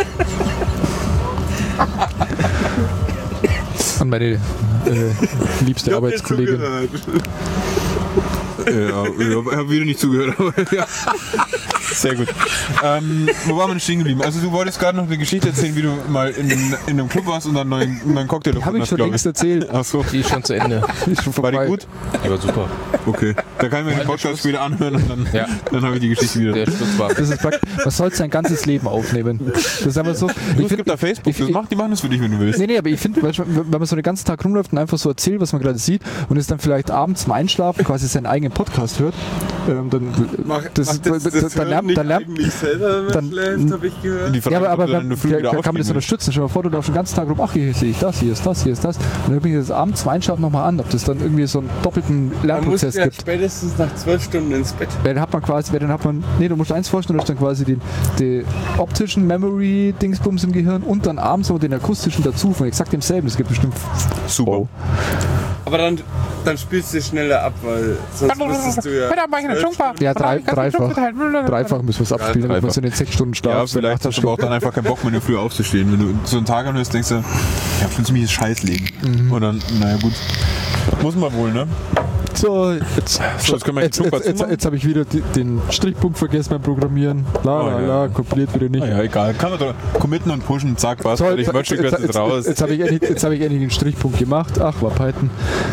An meine äh, liebste Arbeitskollegin. Ja, ich habe wieder nicht zugehört. Aber ja. Sehr gut. Ähm, wo waren wir denn stehen geblieben? Also du wolltest gerade noch eine Geschichte erzählen, wie du mal in, in einem Club warst und dann einen neuen, einen neuen Cocktail Habe ich schon glaub längst erzählt. Ach so, Die ist schon zu Ende. Ist schon war die vorbei. gut? Die war super. Okay. Da kann ich mir den Podcast später anhören und dann, Ja. dann habe ich die Geschichte wieder. Der Schluss war. Das ist praktisch, man soll sein ganzes Leben aufnehmen. Das ist einfach so. Du, Ich es find, gibt da Facebook, das macht, die machen das für dich, wenn du willst. nee, nee, aber ich finde, weißt du, wenn man so den ganzen Tag rumläuft und einfach so erzählt, was man gerade sieht und es dann vielleicht abends zum Einschlafen quasi seinen eigenen Podcast hört, ähm, dann, Mach, das, macht das, das, das dann, lernt, nicht dann lernt eigentlich selber, wenn dann- man schläft, habe ich gehört. Die ja, Frage aber, ist, ob aber du dann in der Früh da, wieder da kann man das aufstehen willst. unterstützen. Stell dir mal vor, du läufst den ganzen Tag rum, ach, hier sehe ich das, hier ist das, hier ist das. Und dann höre ich das abends zum Einschlafen nochmal an, ob das dann irgendwie so einen doppelten Man muss Lernprozess ja gibt. spätestens nach zwölf Stunden ins Bett. Weil dann hat man quasi, weil dann hat man, nee, du musst eins vorstellen, du hast dann quasi den, den optischen Memory-Dingsbums im Gehirn und dann abends noch den akustischen dazu von exakt demselben. Es gibt bestimmt Super. Aber dann, dann spielst du schneller ab, weil sonst müsstest du ja... zwölf Stunden- ja, drei, dreifach. Dreifach müssen wir es abspielen, damit wir so in den sechs Stunden Ja, Schlaf. vielleicht hast du aber auch dann einfach keinen Bock mehr, früh aufzustehen. Wenn du so einen Tag anhörst, denkst du, ja, ich bin ziemlich Scheißleben. Mhm. Und dann, naja gut, muss man wohl, ne? So, jetzt, So, jetzt können wir jetzt, den jetzt, Club jetzt, dazu jetzt habe ich wieder die, den Strichpunkt vergessen beim Programmieren. La Oh, la ja. la, kompiliert wieder nicht. Naja, egal. Kann man doch committen und pushen, zack, was. So, Ich jetzt, möchte jetzt, jetzt, jetzt, raus. jetzt habe ich, endlich- jetzt hab ich endlich den Strichpunkt gemacht. Ach, war Python.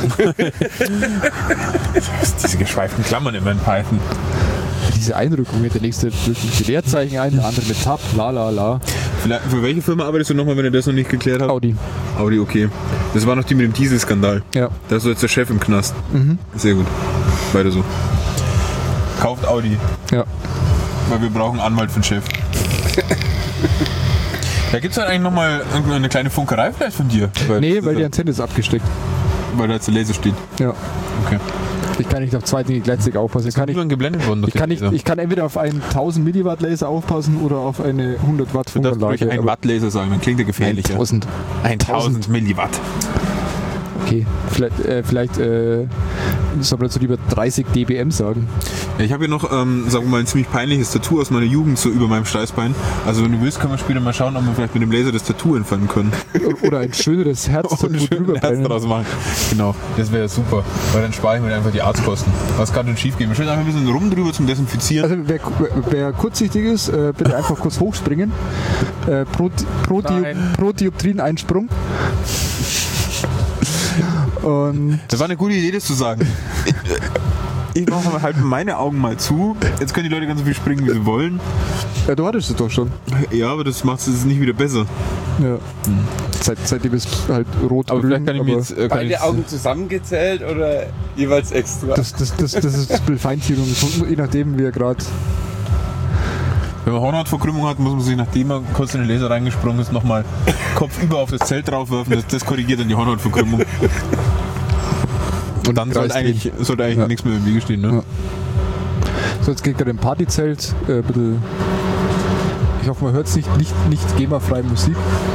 Diese geschweiften Klammern immer in Python. Diese Einrückung mit der nächste drückt mit die Leerzeichen ein, der andere mit Tab, la la la. Vielleicht, für welche Firma arbeitest du nochmal, wenn ihr das noch nicht geklärt habt? Audi. Audi, okay. Das war noch die mit dem Dieselskandal. Ja. Da ist so jetzt der Chef im Knast. Mhm. Sehr gut. Weiter so. Kauft Audi, Ja. weil wir brauchen einen Anwalt für den Chef. Da gibt es halt eigentlich nochmal eine kleine Funkerei vielleicht von dir. Weil nee, weil die Antenne ist abgesteckt. Weil da jetzt der Laser steht. Ja. Okay. Ich kann nicht auf zwei Dinge gleichzeitig aufpassen. Ich kann, nicht, geblendet worden ich, kann nicht, ich kann entweder auf einen tausend Milliwatt Laser aufpassen oder auf eine hundert Watt Funkanlage. Du darfst ein Watt Laser sagen, dann klingt der gefährlicher. tausend. tausend Milliwatt. Okay, vielleicht, äh, vielleicht äh, soll man dazu lieber dreißig dBm sagen. Ja, ich habe hier noch, ähm, sagen wir mal, ein ziemlich peinliches Tattoo aus meiner Jugend so über meinem Steißbein. Also wenn du willst, können wir später mal schauen, ob wir vielleicht mit dem Laser das Tattoo entfernen können. Oder ein schöneres Herz drüber Herz draus machen. Genau, das wäre super. Weil dann spare ich mir einfach die Arztkosten. Was kann denn schief gehen? Wir stellen einfach ein bisschen rum drüber zum Desinfizieren. Also wer, wer kurzsichtig ist, äh, bitte einfach kurz hochspringen. Äh, pro, pro, Diop, pro Dioptrien ein Sprung. Und das war eine gute Idee, das zu sagen. Ich mache halt meine Augen mal zu. Jetzt können die Leute ganz so viel springen, wie sie wollen. Ja, du hattest es doch schon. Ja, aber das macht es nicht wieder besser. Ja. Hm. Seit, seitdem ist halt rot. Aber vielleicht kann ich mir jetzt. Äh, Beide jetzt, Augen zusammengezählt oder jeweils extra? Das, das, das, das ist ein bisschen Feinziehung, je nachdem, wie er gerade. Wenn man Hornhautverkrümmung hat, muss man sich, nachdem man kurz in den Laser reingesprungen ist, nochmal kopfüber auf das Zelt draufwerfen. Das, das korrigiert dann die Hornhautverkrümmung. Und dann sollte eigentlich, sollte eigentlich ja. nichts mehr im Wege stehen. Ne? Ja. So, jetzt geht gerade im Partyzelt. Äh, bitte. Ich hoffe, man hört es nicht, nicht, nicht GEMA-freie Musik.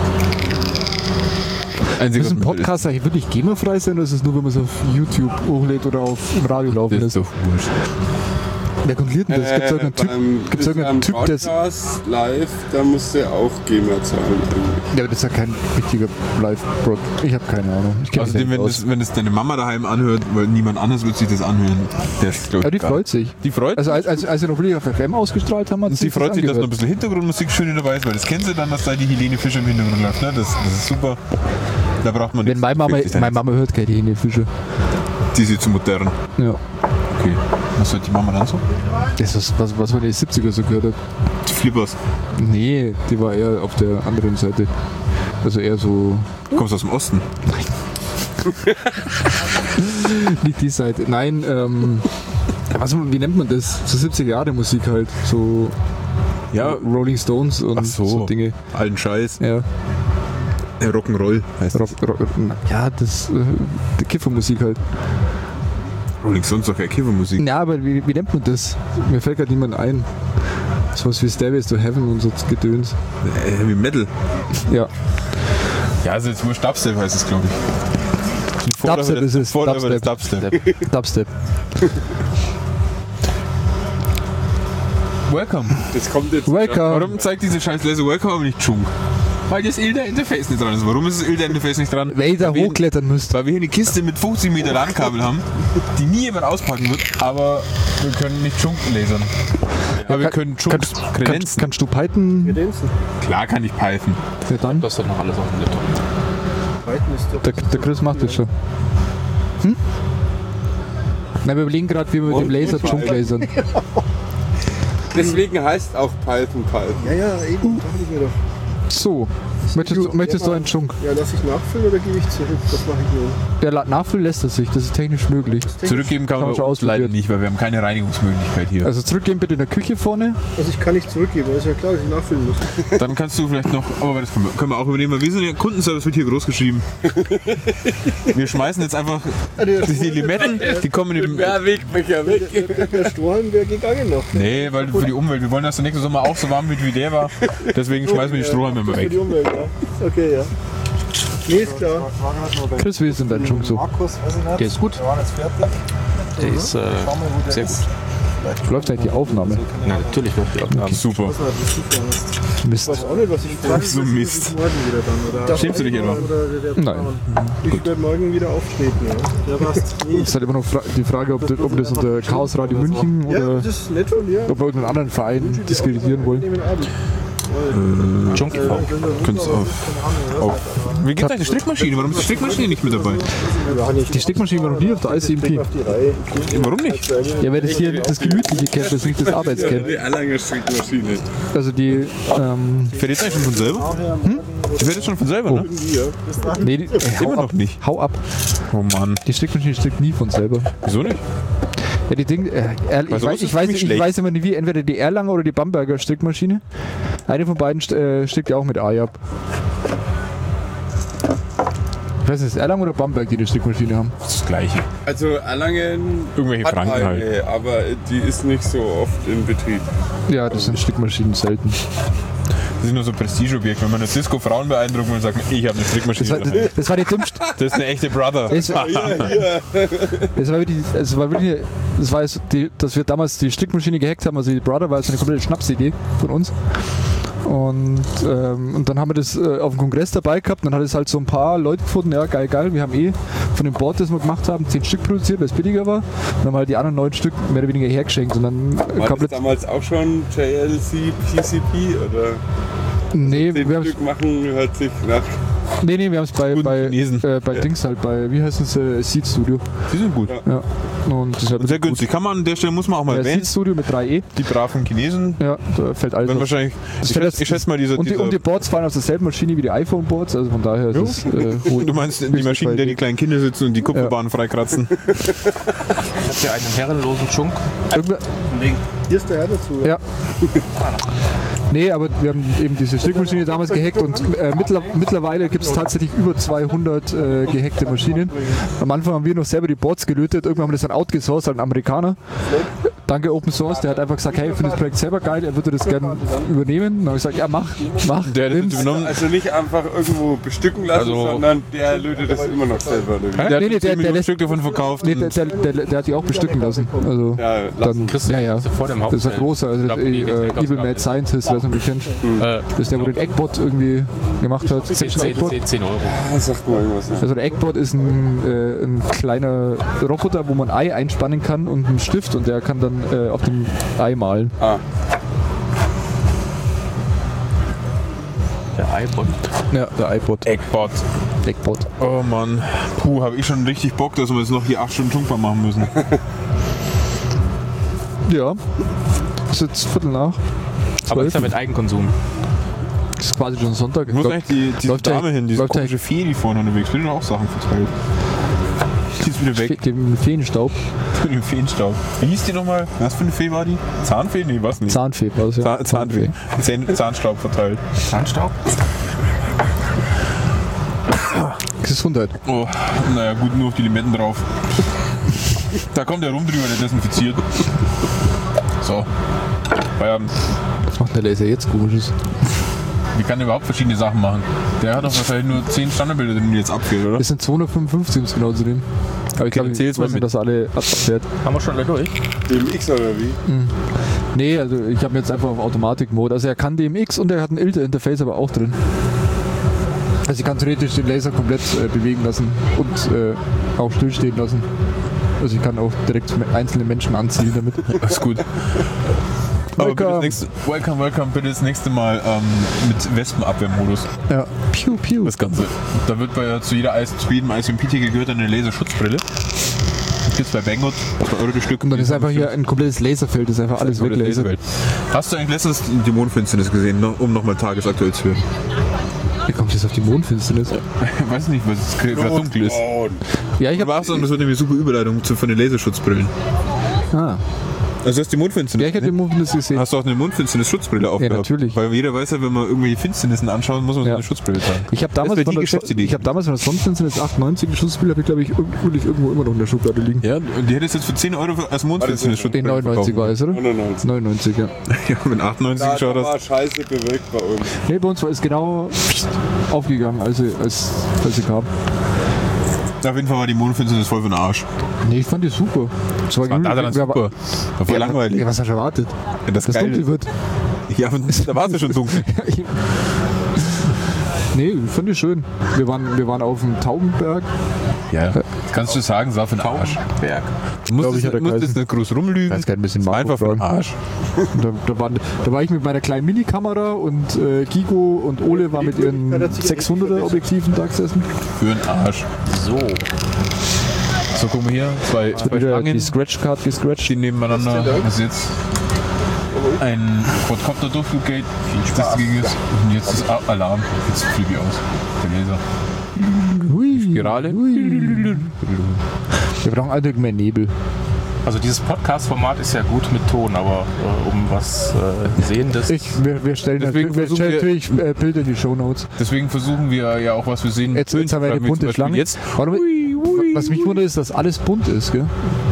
Ist ein Podcast eigentlich wirklich GEMA-frei sein, oder ist es nur, wenn man es auf YouTube hochlädt oder auf im Radio laufen lässt? Das ist doch wurscht. Wer kontrolliert denn das? Gibt es äh, irgendeinen Typ, gibt's irgendeinen typ Podcast live, da musst du auch GEMA zahlen. Ja, aber das ist ja kein richtiger Live-Brot. Ich habe keine Ahnung. Ich Außerdem, wenn das, wenn das deine Mama daheim anhört, weil niemand anderes wird sich das anhören. Der ist, ja, die freut sich. Die freut Also als, als, als wir noch wirklich auf F M ausgestrahlt haben, hat sie sie freut das sich, dass angehört. noch ein bisschen Hintergrundmusik schön dabei ist, weil das kennen sie dann, dass da die Helene Fischer im Hintergrund läuft. Ne? Das, das ist super. Da braucht man Wenn meine Mama, meine Mama hört keine Helene Fischer. Die ist zu modern. Ja. Okay. Was hört die Mama dann so? Das ist was, was man in den siebziger so gehört hat. Die Flippers? Nee, die war eher auf der anderen Seite. Also eher so... Du kommst aus dem Osten? Nein. Nicht die Seite. Nein, ähm... Was, wie nennt man das? So siebziger Jahre Musik halt. So... Ja, Rolling Stones und Ach so. so Dinge. Alten Scheiß. Ja. Ja, Rock'n'Roll heißt Rock, Rock, ja, das... Äh, die Kiffermusik halt. Rolling Stones doch keine Kiffermusik. Ja, aber wie, wie nennt man das? Mir fällt gerade niemand ein. Sowas wie Stairways to Heaven und so Gedöns. Äh, Heavy Metal. Ja. Ja, also jetzt nur Dubstep heißt es, glaube ich. Dubstep ist es. Dubstep. Dubstep. Dubstep. Welcome. Das kommt jetzt. Welcome. Warum zeigt diese scheiß Laser Welcome aber nicht Chunk? Weil das I L D A-Interface nicht dran ist. Warum ist das I L D A-Interface nicht dran? Weil ihr da hochklettern müsst. Weil wir hier eine Kiste mit fünfzig Meter LAN-Kabel haben, die nie jemand auspacken wird, aber wir können nicht Chunk lasern. Aber wir können Chunk kredenzen. Kannst, kannst du Python? Kredenzen? Klar kann ich Python. Ja, dann. Das ist doch noch alles auf dem Laptop. Python ist doch... Der, der Chris macht das schon. Hm? Na, wir überlegen gerade, wie wir mit dem Laser Chunk lasern. Deswegen heißt auch Python Python. Ja, ja, eben. Dachte ich mir doch. So, möchtest, du, möchtest du einen Chunk? Ja, lass ich nachfüllen oder gebe ich zurück? Das mache ich nur. Der La- Nachfüllen lässt es sich, das ist technisch möglich. Zurückgeben kann Kann man man schon uns leider ausprobiert. nicht, weil wir haben keine Reinigungsmöglichkeit hier. Also zurückgeben bitte in der Küche vorne. Also ich kann nicht zurückgeben, das ist ja klar, dass ich nachfüllen muss. Dann kannst du vielleicht noch, aber das können wir, können wir auch übernehmen, weil wir sind ja Kundenservice, wird hier groß geschrieben. Wir schmeißen jetzt einfach die Limetten, die kommen in den... Ja, Wegbecher, weg. Der, der Strohhalm wäre gegangen noch. Nee, weil für die Umwelt, wir wollen, dass der nächste Sommer auch so warm wird, wie der war. Deswegen schmeißen wir die Strohhalme immer Für weg. die Umwelt, ja. Okay, ja. Nee, ist klar. Chris, wie ist denn dein Chunk so? Der ist gut. Der ist äh, sehr gut. Läuft eigentlich die Aufnahme? Na, natürlich läuft die Aufnahme. Super. Mist. Ich weiß auch nicht, was ich frage. So Mist. Morgen wieder dann, oder? Schämst du dich etwa? Oder der, der Nein. Ich werde morgen wieder auftreten, ja. Ja, passt. Nee. Es ist halt immer noch fra- die Frage, ob das, ob das unter Chaos Radio München Ja, oder das ist nett von dir. ob wir irgendeinen anderen Verein diskreditieren wollen. Nehmen Abend. Äh, Chunk T V. Könnt's auf, auf. Wie geht's eigentlich die Strickmaschine? Warum ist die Strickmaschine nicht mit dabei? Die Stickmaschine war noch nie auf der I C M P. Auf die Reihe. Warum nicht? Ja, weil das hier das Gemütliche kennt, das nicht das Arbeitscamp. Die Erlanger Strickmaschine. Also die, ähm, Fährt jetzt eigentlich schon von selber? Hm? Die fährt jetzt schon von selber, ne? nee, die, äh, hau Immer noch ab, nicht. hau ab. Oh Mann. Die Stickmaschine strickt nie von selber. Wieso nicht? Ja, die Ding, äh, er, ich, Also, weiß, das ich, ist weiß, ziemlich ich schlecht. weiß immer nicht wie, entweder die Erlanger oder die Bamberger Strickmaschine. Eine von beiden st äh, strickt ja auch mit Ajab. Ich weiß nicht, ist Erlangen oder Bamberg, die die Strickmaschine haben? Das ist das Gleiche. Also Erlangen Irgendwelche hat Franken eine, halt. aber die ist nicht so oft in Betrieb. Ja, das sind Strickmaschinen selten. Das ist nur so ein Prestigeobjekt. Wenn man eine Disco Frauen beeindrucken will, sagt man, ich habe eine Strickmaschine. Das war, das, das war die dümmste. Das ist eine echte Brother. Das war, das war wirklich, das war wirklich, das war jetzt die, dass wir damals die Strickmaschine gehackt haben, also die Brother war jetzt eine komplette Schnapsidee von uns. Und, ähm, und dann haben wir das äh, auf dem Kongress dabei gehabt und dann hat es halt so ein paar Leute gefunden, ja geil, geil, wir haben eh von dem Board, das wir gemacht haben, zehn Stück produziert, weil es billiger war. Und dann haben wir halt die anderen neun Stück mehr oder weniger hergeschenkt und dann War das komplett. damals auch schon J L C P C P oder Nee, zehn wir haben Stück machen hört sich nach. nee, nee, wir haben es bei, Guten bei, Chinesen. äh, bei Dings halt, bei, wie heißt es, äh, Seed Studio. Die sind gut. Ja. Und das ist halt Und sehr gut. günstig. Kann man an der Stelle, muss man auch mal Ja, erwähnen. Seed Studio mit drei E. Die braven Chinesen Ja, da fällt alles werden auf. wahrscheinlich. Das Ich fällt schätze, ich schätze mal, diese. und, die, diese und die Boards fallen auf derselben Maschine wie die iPhone-Boards, also von daher ist es äh, hohe- du meinst die höchste Maschinen, in der die Qualität. kleinen Kinder sitzen und die Kupferbahnen freikratzen? Habt ihr einen herrenlosen Schunk? Irgendwer- Hier ist der Herr dazu. Ja. Nee, aber wir haben eben diese Strickmaschine damals gehackt und äh, mittler, mittlerweile gibt es tatsächlich über zweihundert äh, gehackte Maschinen. Am Anfang haben wir noch selber die Boards gelötet, irgendwann haben wir das dann outgesourced, halt ein Amerikaner. Danke Open Source, der hat einfach gesagt, hey, ich finde das Projekt selber geil, er würde das gerne übernehmen. Dann habe ich gesagt, ja mach, mach. Der hat das nimm's. übernommen. Also nicht einfach irgendwo bestücken lassen, Also- sondern der lötet das immer noch selber. Löten. Der Nee, hat nee, zehn der- der Millionen lässt- Stück davon verkauft. Nee, der, der, der, der hat die auch bestücken lassen. Also Ja, dann, ja, ja. Vor dem Das ist ein großer, also das, äh, äh, Evil Mad Scientist, wer es noch nicht kennt. Äh, Das ist der, wo den Eggbot irgendwie gemacht hat. zehn, zehn, zehn Euro. Ah, sagt mal irgendwas. Ja. Also der Eggbot ist ein, äh, ein kleiner Roboter, wo man ein Ei einspannen kann und einen Stift und der kann dann äh, auf dem Ei malen. Ah, Der iPod. Ja, der Eibot. Eggbot. Eggbot. Oh Mann. Puh, habe ich schon richtig Bock, dass wir jetzt noch hier acht Stunden Tunkbar machen müssen. Ja. Ist jetzt Viertel nach. Aber Zwölf. ist ja mit Eigenkonsum. Ist quasi schon Sonntag. Ich muss eigentlich die, diese läuft der- Dame hin, diese läuft der- komische Fee, die vorne unterwegs ist. Die hat auch Sachen verteilt. Die ist wieder weg. Dem Feenstaub. Für den Feenstaub. Wie hieß die nochmal? Was für eine Fee war die? Zahnfee? Nee, was nicht. Zahnfee war das ja. Zahn, Zahnfee. Zahn, Zahnstaub verteilt. Zahnstaub? Gesundheit. Oh, naja, gut, nur auf die Limetten drauf. Da kommt der rum drüber, der desinfiziert. So. Feierabend. Was macht der Laser jetzt komisches? Wie kann der überhaupt verschiedene Sachen machen? Der hat doch wahrscheinlich nur zehn Standardbilder, die jetzt abfehlt, oder? Das sind zweihundertfünfundfünfzig, um es genau zu nehmen. Aber ich glaube, ich zähl's weiß mal nicht, mit. dass alle abfährt. Haben wir schon alle durch? D M X oder wie? Nee, also ich habe jetzt einfach auf Automatik-Mode. Also er kann D M X und er hat ein I L T-Interface aber auch drin. Also ich kann theoretisch den Laser komplett äh, bewegen lassen und äh, auch stillstehen lassen. Also ich kann auch direkt me- einzelne Menschen anziehen damit. Ist gut. Aber bitte das Welcome. nächste, welcome, welcome, bitte das nächste Mal ähm, mit Wespenabwehrmodus. Ja. Piu, piu. Das Ganze. Da wird bei, zu, jeder Eis, zu jedem I C M P-Ticket gehört eine Laserschutzbrille. Gibt's bei Banggood. zwei Euro die Stück. Und dann ist einfach hier ein komplettes Laserfeld, das ist einfach alles weglasert. Hast du eigentlich letztens die Mondfinsternis gesehen, noch- um nochmal tagesaktuell zu hören? Wie kommt jetzt auf die Mondfinsternis? Ich weiß nicht, weil es gerade dunkel ist. Ja, ich Aber hab, auch so, das wird nämlich super Überleitung zu, von den Laserschutzbrillen. ah, Also du hast die Mondfinsternis. ja, ich hab die Mondfinsternis gesehen. Hast du auch eine Mondfinsternis-Schutzbrille aufgehabt? natürlich. Weil jeder weiß ja, wenn man irgendwelche Finsternissen anschaut, muss man so Ja. eine Schutzbrille tragen. Ich habe damals, Das wär von die der- Geschäftsidee. ich hab damals von der Sonnenfinsternis achtundneunzig die Schutzbrille, habe ich glaube ich irgendwo, irgendwo immer noch in der Schublade liegen. Ja, und die hättest jetzt für zehn Euro als Mondfinsternis-Schutzbrille Den neunundneunzig war es, oder? neunundneunzig. neunundneunzig, ja. Ja, wenn achtundneunzig Da, geschaut da hast. war Scheiße bewirkt bei uns. Nee, bei uns war es genau aufgegangen, als sie, als, als sie kam. Auf jeden Fall war die Mondfinsternis voll für den Arsch. Nee, ich fand die super. Das war, War da dann ja, super. War voll Ja, langweilig. Ja, was hast du erwartet? Ja, das Das geil dunkel ist. wird. Ja, aber da war es ja schon dunkel. Nee, ich fand die schön. Wir waren, wir waren auf dem Taubenberg. Ja, kannst du sagen, es war für den Arsch. Berg. Du musst, Glaub ich, es, hat er musst geheißen. jetzt nicht groß rumlügen. Weiß gar nicht, ein bisschen Es war Marco einfach für den fragen. Arsch. Und Da, da, war, da war ich mit meiner kleinen Minikamera und äh, Gigo und Ole war mit ihren sechshunderter Objektiven da gesessen. Für den Arsch. So. So, guck mal hier. Zwei, zwei Wieder Stangen, die Scratch-Card gescratcht. stehen nebeneinander. Das ist jetzt ein Quadcopter-Durchfluggate, das dagegen ist. Und jetzt ist A- Alarm. Jetzt fliege ich aus. Der Laser. Hui, Spirale. hui. Wir brauchen eigentlich mehr Nebel. Also dieses Podcast-Format ist ja gut mit Ton, aber äh, um was äh, Sehendes... Ich, wir, wir stellen, Deswegen natürlich, wir versuchen stellen wir- natürlich äh, Bilder in die Shownotes. Deswegen versuchen wir ja auch, was wir sehen. Jetzt, jetzt haben wir eine Wie zum bunte Beispiel Schlange. Jetzt. Warte mal, was mich wundert, ist, dass alles bunt ist. Gell?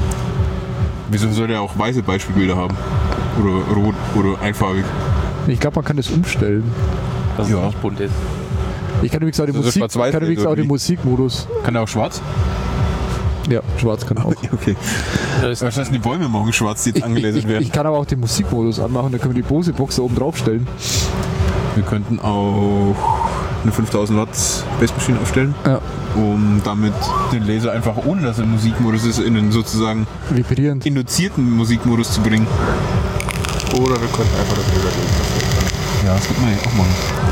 Wieso soll der auch weiße Beispielbilder haben? Oder rot oder einfarbig? Ich glaube, man kann das umstellen. dass Ja. es nicht bunt ist. Ich kann übrigens auch den, Also Musik, schwarz-weiß kann übrigens auch oder den wie? Musikmodus. Kann der auch schwarz? Ja, schwarz kann auch. Okay. Das Was heißt denn die Bäume morgen schwarz, die jetzt Ich, ich, angelasert ich, werden? ich kann aber auch den Musikmodus anmachen, dann können wir die Bose-Box da oben drauf stellen. Wir könnten auch eine fünftausend Watt Bassmaschine aufstellen, Ja. um damit den Laser einfach, ohne dass er im Musikmodus ist, in einen sozusagen Vibrierend. induzierten Musikmodus zu bringen. Oder wir könnten einfach das überlegen. Ja, das könnte man ja auch machen.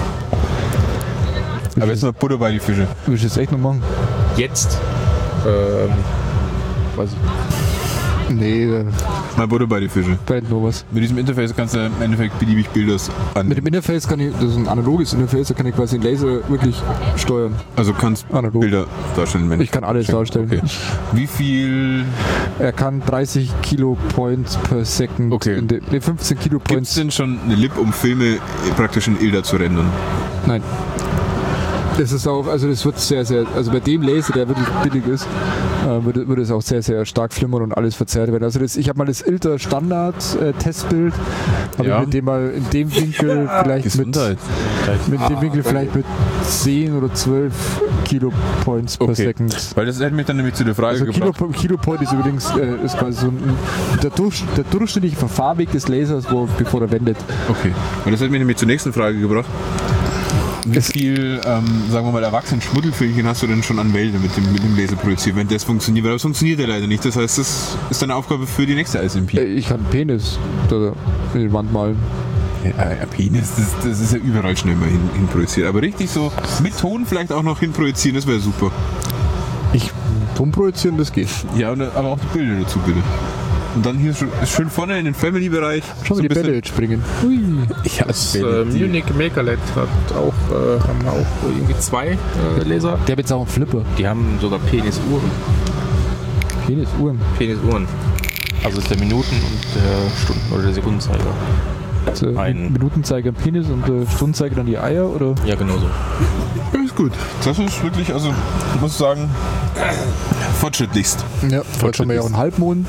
Aber jetzt mal Butter bei die Fische. Will ich das echt noch machen? jetzt, ähm, weiß ich. Nee, da Mal Butter bei die Fische. brennt nur was. Mit diesem Interface kannst du im Endeffekt beliebig Bilder an. Mit dem Interface kann ich, das ist ein analoges Interface, da kann ich quasi den Laser wirklich steuern. Also kannst Analog. Bilder darstellen. Wenn Ich kann alles darstellen. Okay. Wie viel Er kann dreißig Kilopoints per Second. Okay. In de, nee, fünfzehn gibt es Kilopoints. denn schon eine Lib, um Filme praktisch in I L D A zu rendern? Nein. Das ist auch, also das wird sehr, sehr, also bei dem Laser, der wirklich billig ist, äh, würde, würde es auch sehr, sehr stark flimmern und alles verzerrt werden. Also das, ich habe mal das I L D A Standard äh, Testbild, habe Ja. ich mit dem mal in dem Winkel vielleicht Gesundheit. mit, mit dem Winkel vielleicht mit zehn oder zwölf Kilopoints per Okay. Second. Weil das hätte mich dann nämlich zu der Frage Also gebracht. Kilo, Kilopoint ist übrigens äh, ist quasi so ein, der, durch, der durchschnittliche Verfahrweg des Lasers, wo, bevor er wendet. Okay. Weil das hätte mich nämlich zur nächsten Frage gebracht. Wie viel, ähm, sagen wir mal, erwachsenen Schmuddelfilmchen hast du denn schon an Wälder mit dem, mit dem Laser produziert, wenn das funktioniert? Weil das funktioniert ja leider nicht. Das heißt, das ist eine Aufgabe für die nächste I S M Äh, P. Ich kann einen Penis da in die Wand malen. Ja, ja, Penis, das, das ist ja überall schnell mal hin, hin projiziert. Aber richtig so mit Ton vielleicht auch noch hin projizieren, das wäre super. Ich Ton projizieren, das geht. Ja, und, aber auch die Bilder dazu bitte. Und dann hier schön, schön vorne in den Family-Bereich. Schau mal, die Bälle jetzt springen. Ui. Ja, Das äh, Munich Makerlet hat auch, äh, haben auch irgendwie zwei äh, Laser. Der hat jetzt auch einen Flipper. Die haben sogar Penisuhren. Penisuhren. Penisuhren. Also ist der Minuten- und der Stunden- oder der Sekundenzeiger. Also Ein- Minutenzeiger am Penis und äh, Stundenzeiger dann die Eier, oder? Ja, genau so. Ja, ist gut. Das ist wirklich, also, ich muss sagen, fortschrittlichst. Ja, heute haben wir ja auch einen Halbmond.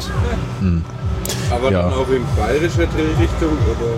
Aber Ja. dann auch in bayerischer Drehrichtung oder?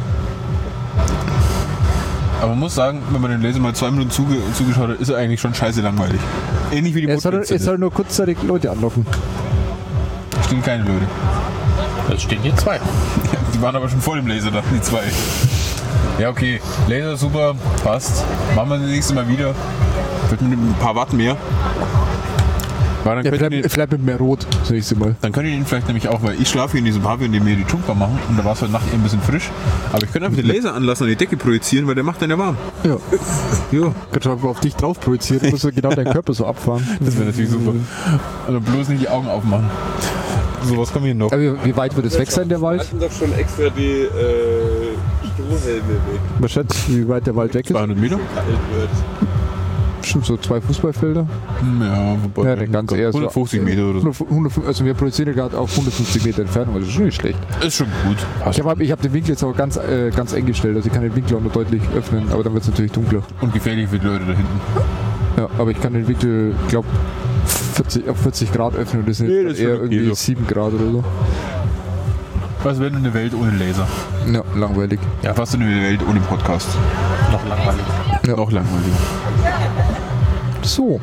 Aber man muss sagen, wenn man den Laser mal zwei Minuten zuge zugeschaut hat, ist er eigentlich schon scheiße langweilig. Ähnlich wie die Er soll, er Mondfinsternis. soll nur kurzzeitig Leute anlocken. Stehen keine Leute. Es stehen hier zwei. Die waren aber schon vor dem Laser da, die zwei. Ja, okay. Laser super, passt. Machen wir das nächste Mal wieder. Wird mit ein paar Watt mehr. Weil dann, Ja, könnt ihr vielleicht, den, vielleicht mit mehr Rot, das nächste Mal. dann könnt ihr den vielleicht nämlich auch, weil ich schlafe hier in diesem Pavillon, in dem wir die Jumper machen und da war es heute Nacht ein bisschen frisch. Aber ich könnte einfach den Laser anlassen und die Decke projizieren, weil der macht dann ja warm. Ja. Ja, Kannst du einfach auf dich drauf projizieren, du musst genau deinen Körper so abfahren. das wäre natürlich super. Also bloß nicht die Augen aufmachen. So, was kommen hier noch? Aber wie, wie weit wird es weg sein, der Wir Wald? hatten doch schon extra die äh, Strohhelme weg, Man schätzt, wie weit der Wald weg ist. zweihundert Meter? kalt wird. Bestimmt so zwei Fußballfelder. Ja, wobei. Ja, den ganz eher so. hundertfünfzig Meter oder so. hundertfünfzig, also wir projizieren ja gerade auf hundertfünfzig Meter Entfernung, also schon nicht schlecht. Ist schon gut. Ich habe ich hab den Winkel jetzt aber ganz, äh, ganz eng gestellt, also ich kann den Winkel auch nur deutlich öffnen, aber dann wird es natürlich dunkler. Und gefährlich für die Leute da hinten. Ja, aber ich kann den Winkel, glaube vierzig, auf vierzig Grad öffnen und das sind Nee, jetzt das ist eher schon okay irgendwie so. sieben Grad oder so. Was wäre denn eine Welt ohne Laser? Ja, langweilig. Ja, was denn eine Welt ohne Podcast? Noch langweilig. Ja. Noch langweiliger. So.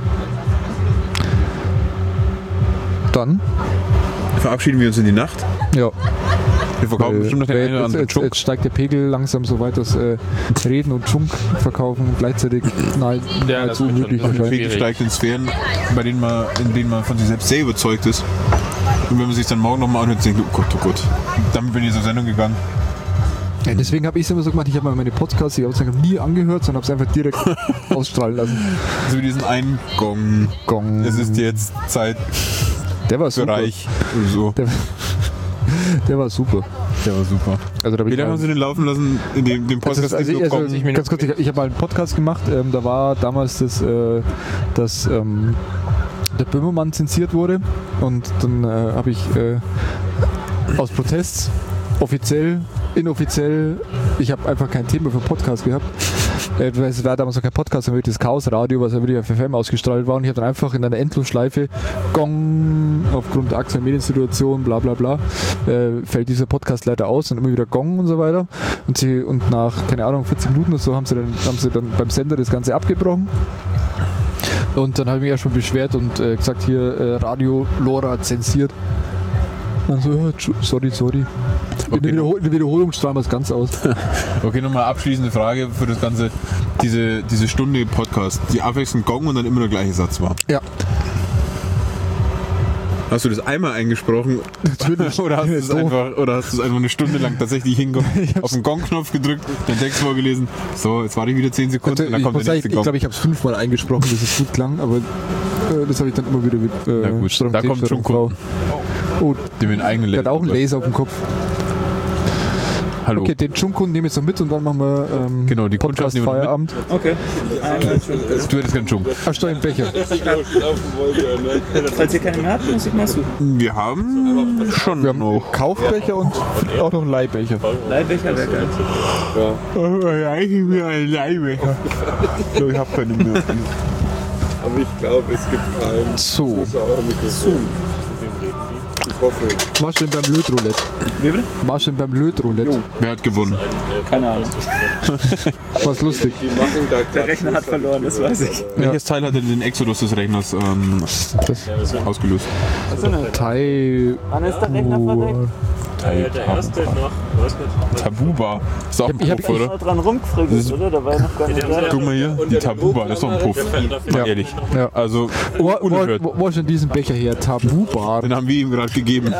Dann, Verabschieden wir uns in die Nacht. ja. Wir verkaufen Weil- bestimmt noch den weil einen oder jetzt, anderen jetzt, Chunk. jetzt steigt der Pegel langsam so weit, dass äh, Reden und Chunk verkaufen gleichzeitig nahe, Ja, das nahezu wird schon- unmöglich das wird wahrscheinlich. Pegel schwierig. steigt in Sphären, bei denen man, in denen man von sich selbst sehr überzeugt ist. Und wenn man sich dann morgen nochmal anhört, denkt, oh Gott, oh Gott. Damit bin ich zur Sendung gegangen. Ja, deswegen habe ich es immer so gemacht, ich habe mal meine Podcasts, die habe nie angehört, sondern habe es einfach direkt ausstrahlen lassen. So wie diesen einen Gong. Gong. Es ist jetzt Zeit Der war für super. Reich. Oder so. Der, der war super. Der war super. Also da hab Wie ich lange mal- haben Sie den laufen lassen, in dem, dem Also, Podcast? also, nicht also, so kommt? ganz kurz, ich, ich habe mal einen Podcast gemacht, ähm, da war damals das, äh, das ähm, der Böhmermann zensiert wurde. Und dann äh, habe ich äh, aus Protest offiziell, inoffiziell, ich habe einfach kein Thema für Podcast gehabt. Äh, es war damals noch kein Podcast, sondern wirklich das Chaos-Radio, was ja wirklich auf F M ausgestrahlt war. Und ich habe dann einfach in einer Endlosschleife, Gong, aufgrund der aktuellen Mediensituation, bla bla bla, äh, fällt dieser Podcast leider aus und immer wieder Gong und so weiter. Und, sie, und nach, keine Ahnung, vierzig Minuten oder so haben sie dann, haben sie dann beim Sender das Ganze abgebrochen. Und dann habe ich mich erstmal beschwert und äh, gesagt, hier äh, Radio Lora zensiert. Also, ja, sorry, sorry. Okay. In der, Wiederhol in der Wiederholung strahlen wir es ganz aus. Okay, nochmal abschließende Frage für das Ganze. Diese, diese Stunde Podcast, die abwechselnd Gong und dann immer der gleiche Satz war. Ja. Hast du das einmal eingesprochen? Natürlich. Oder hast du es einfach, oder hast du es einfach eine Stunde lang tatsächlich hingekommen, auf den Gong-Knopf gedrückt, den Text vorgelesen, so, jetzt warte ich wieder zehn Sekunden und dann ich kommt der nächste sagen, Gong. Ich glaube, ich habe es fünfmal eingesprochen, dass es gut klang, aber äh, das habe ich dann immer wieder mit äh, Na gut, Strom- da kommt schon Frau. Oh, Dem in eigenen der hat auch einen Laser auf dem Kopf. Hallo. Okay, den Chunkun nehme ich jetzt noch mit und dann machen wir ähm, Genau, die Podcast Feierabend. Okay. Du hättest keinen Schunk. Ach, Steuer im Becher. Falls ihr keine mehr habt, muss ich mal suchen. Wir haben schon Wir haben noch. Kaufbecher und auch noch einen Leihbecher. Leihbecher wäre geil. Eigentlich mir ein Leihbecher. Ich habe keine mehr. Aber ich glaube, es gibt keinen. So. So. Ich hoffe. Warst du denn beim Lötroulette? Wie bitte? Warst du denn beim Lötroulette? Wer hat gewonnen? Keine Ahnung. War's lustig. Die machen da Der Rechner hat verloren, das weiß ich. Welches Teil hat denn den Exodus des Rechners ähm, ausgelöst? Thai. Wann ist der Rechner verdeckt? Der erste noch. Tabuba. Ist auch ein Ich hab- Puff, ich oder? Mal dran rumgefrickelt, oder? Da war noch gar nicht da. Guck mal hier, die Tabuba, das ist doch ein Puff. Mal Ja. ehrlich. Ja. Also, Wo, wo, unerhört. wo, wo ist denn diesen Becher her? Tabu-Bar. Den haben wir ihm gerade gegeben.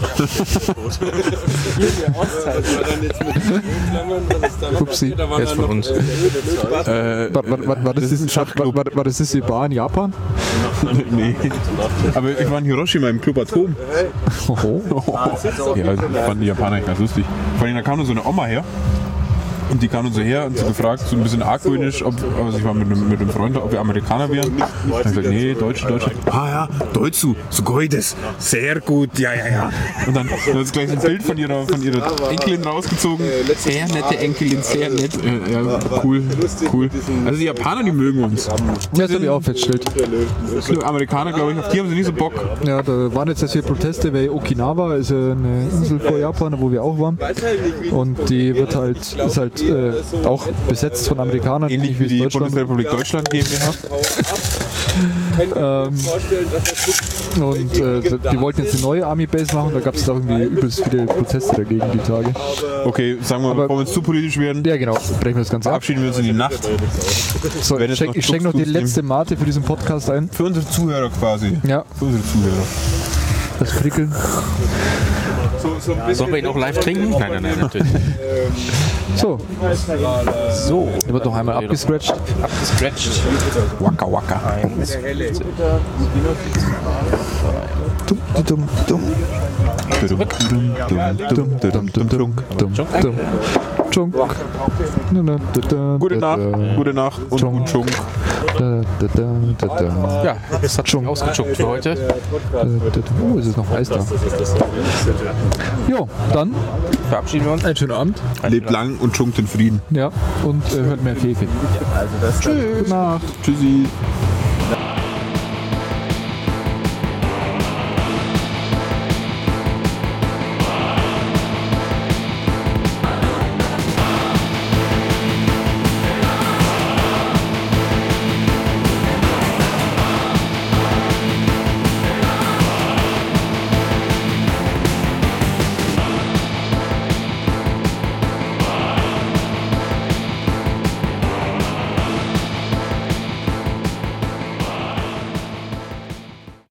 Upsi. Er ist von uns. Äh, War, war, war, war, das Das ist ein das, Schachclub. war, war, war das diese Bar in Japan? nee. Aber ich war in Hiroshima im Club Atom. Oho. Ja, ich fand die Japaner ganz lustig. Vor allem, da kam nur so eine Oma her. Und die kam uns so her und so gefragt, so ein bisschen argwöhnisch, ob, also ich war mit einem, mit einem Freund, ob wir Amerikaner wären. Dann hab ich gesagt, nee, Deutsche, Deutsche. Ah ja, Deutschu, so goides, sehr gut, ja, ja, ja. Und dann hat sie gleich ein Bild von ihrer, von ihrer Enkelin rausgezogen. Sehr nette Enkelin, sehr nett. Äh, ja, cool, cool. Also die Japaner, die mögen uns. Ja, das habe ich auch festgestellt. Die Amerikaner, glaube ich, auf die haben sie nicht so Bock. Ja, da waren jetzt hier Proteste, weil Okinawa ist ja eine Insel vor Japan, wo wir auch waren. Und die wird halt, ist halt äh, auch besetzt von Amerikanern. Ähnlich wie die Deutschland. Bundesrepublik Deutschland GmbH. Ähm, und äh, die wollten jetzt eine neue Army-Base machen, da gab es da irgendwie übelst viele Proteste dagegen die Tage. Okay, sagen wir mal, Aber- bevor wir uns zu politisch werden, Ja genau, brechen wir das Ganze ab. verabschieden wir uns in die Nacht. So, wenn ich es schenke noch ich schenk noch die Duxtus letzte Mate für diesen Podcast ein. Für unsere Zuhörer quasi. Ja, Für unsere Zuhörer. das Prickeln. Sollen wir ihn auch live trinken? Nein, nein, nein, natürlich. So, So, der wird noch einmal abgescratcht. abgescratcht. Waka waka. Eins. Dumm, dumm, dumm, Dumm, dumm, dumm, dumm, dumm. dumm, dumm. Chunk. Na, na, da, da, Gute da, Nacht, da, gute Nacht und Chunk. gut Schunk. da, da, da, da, da. Ja, das hat schon ausgechuckt für heute. Oh, es ist noch heiß da. Jo, dann Verabschieden wir uns. einen schönen Abend. Lebt lang und schunkt in Frieden. Ja, und äh, hört mehr Fefe. Tschüss. Gute Nacht. Tschüssi.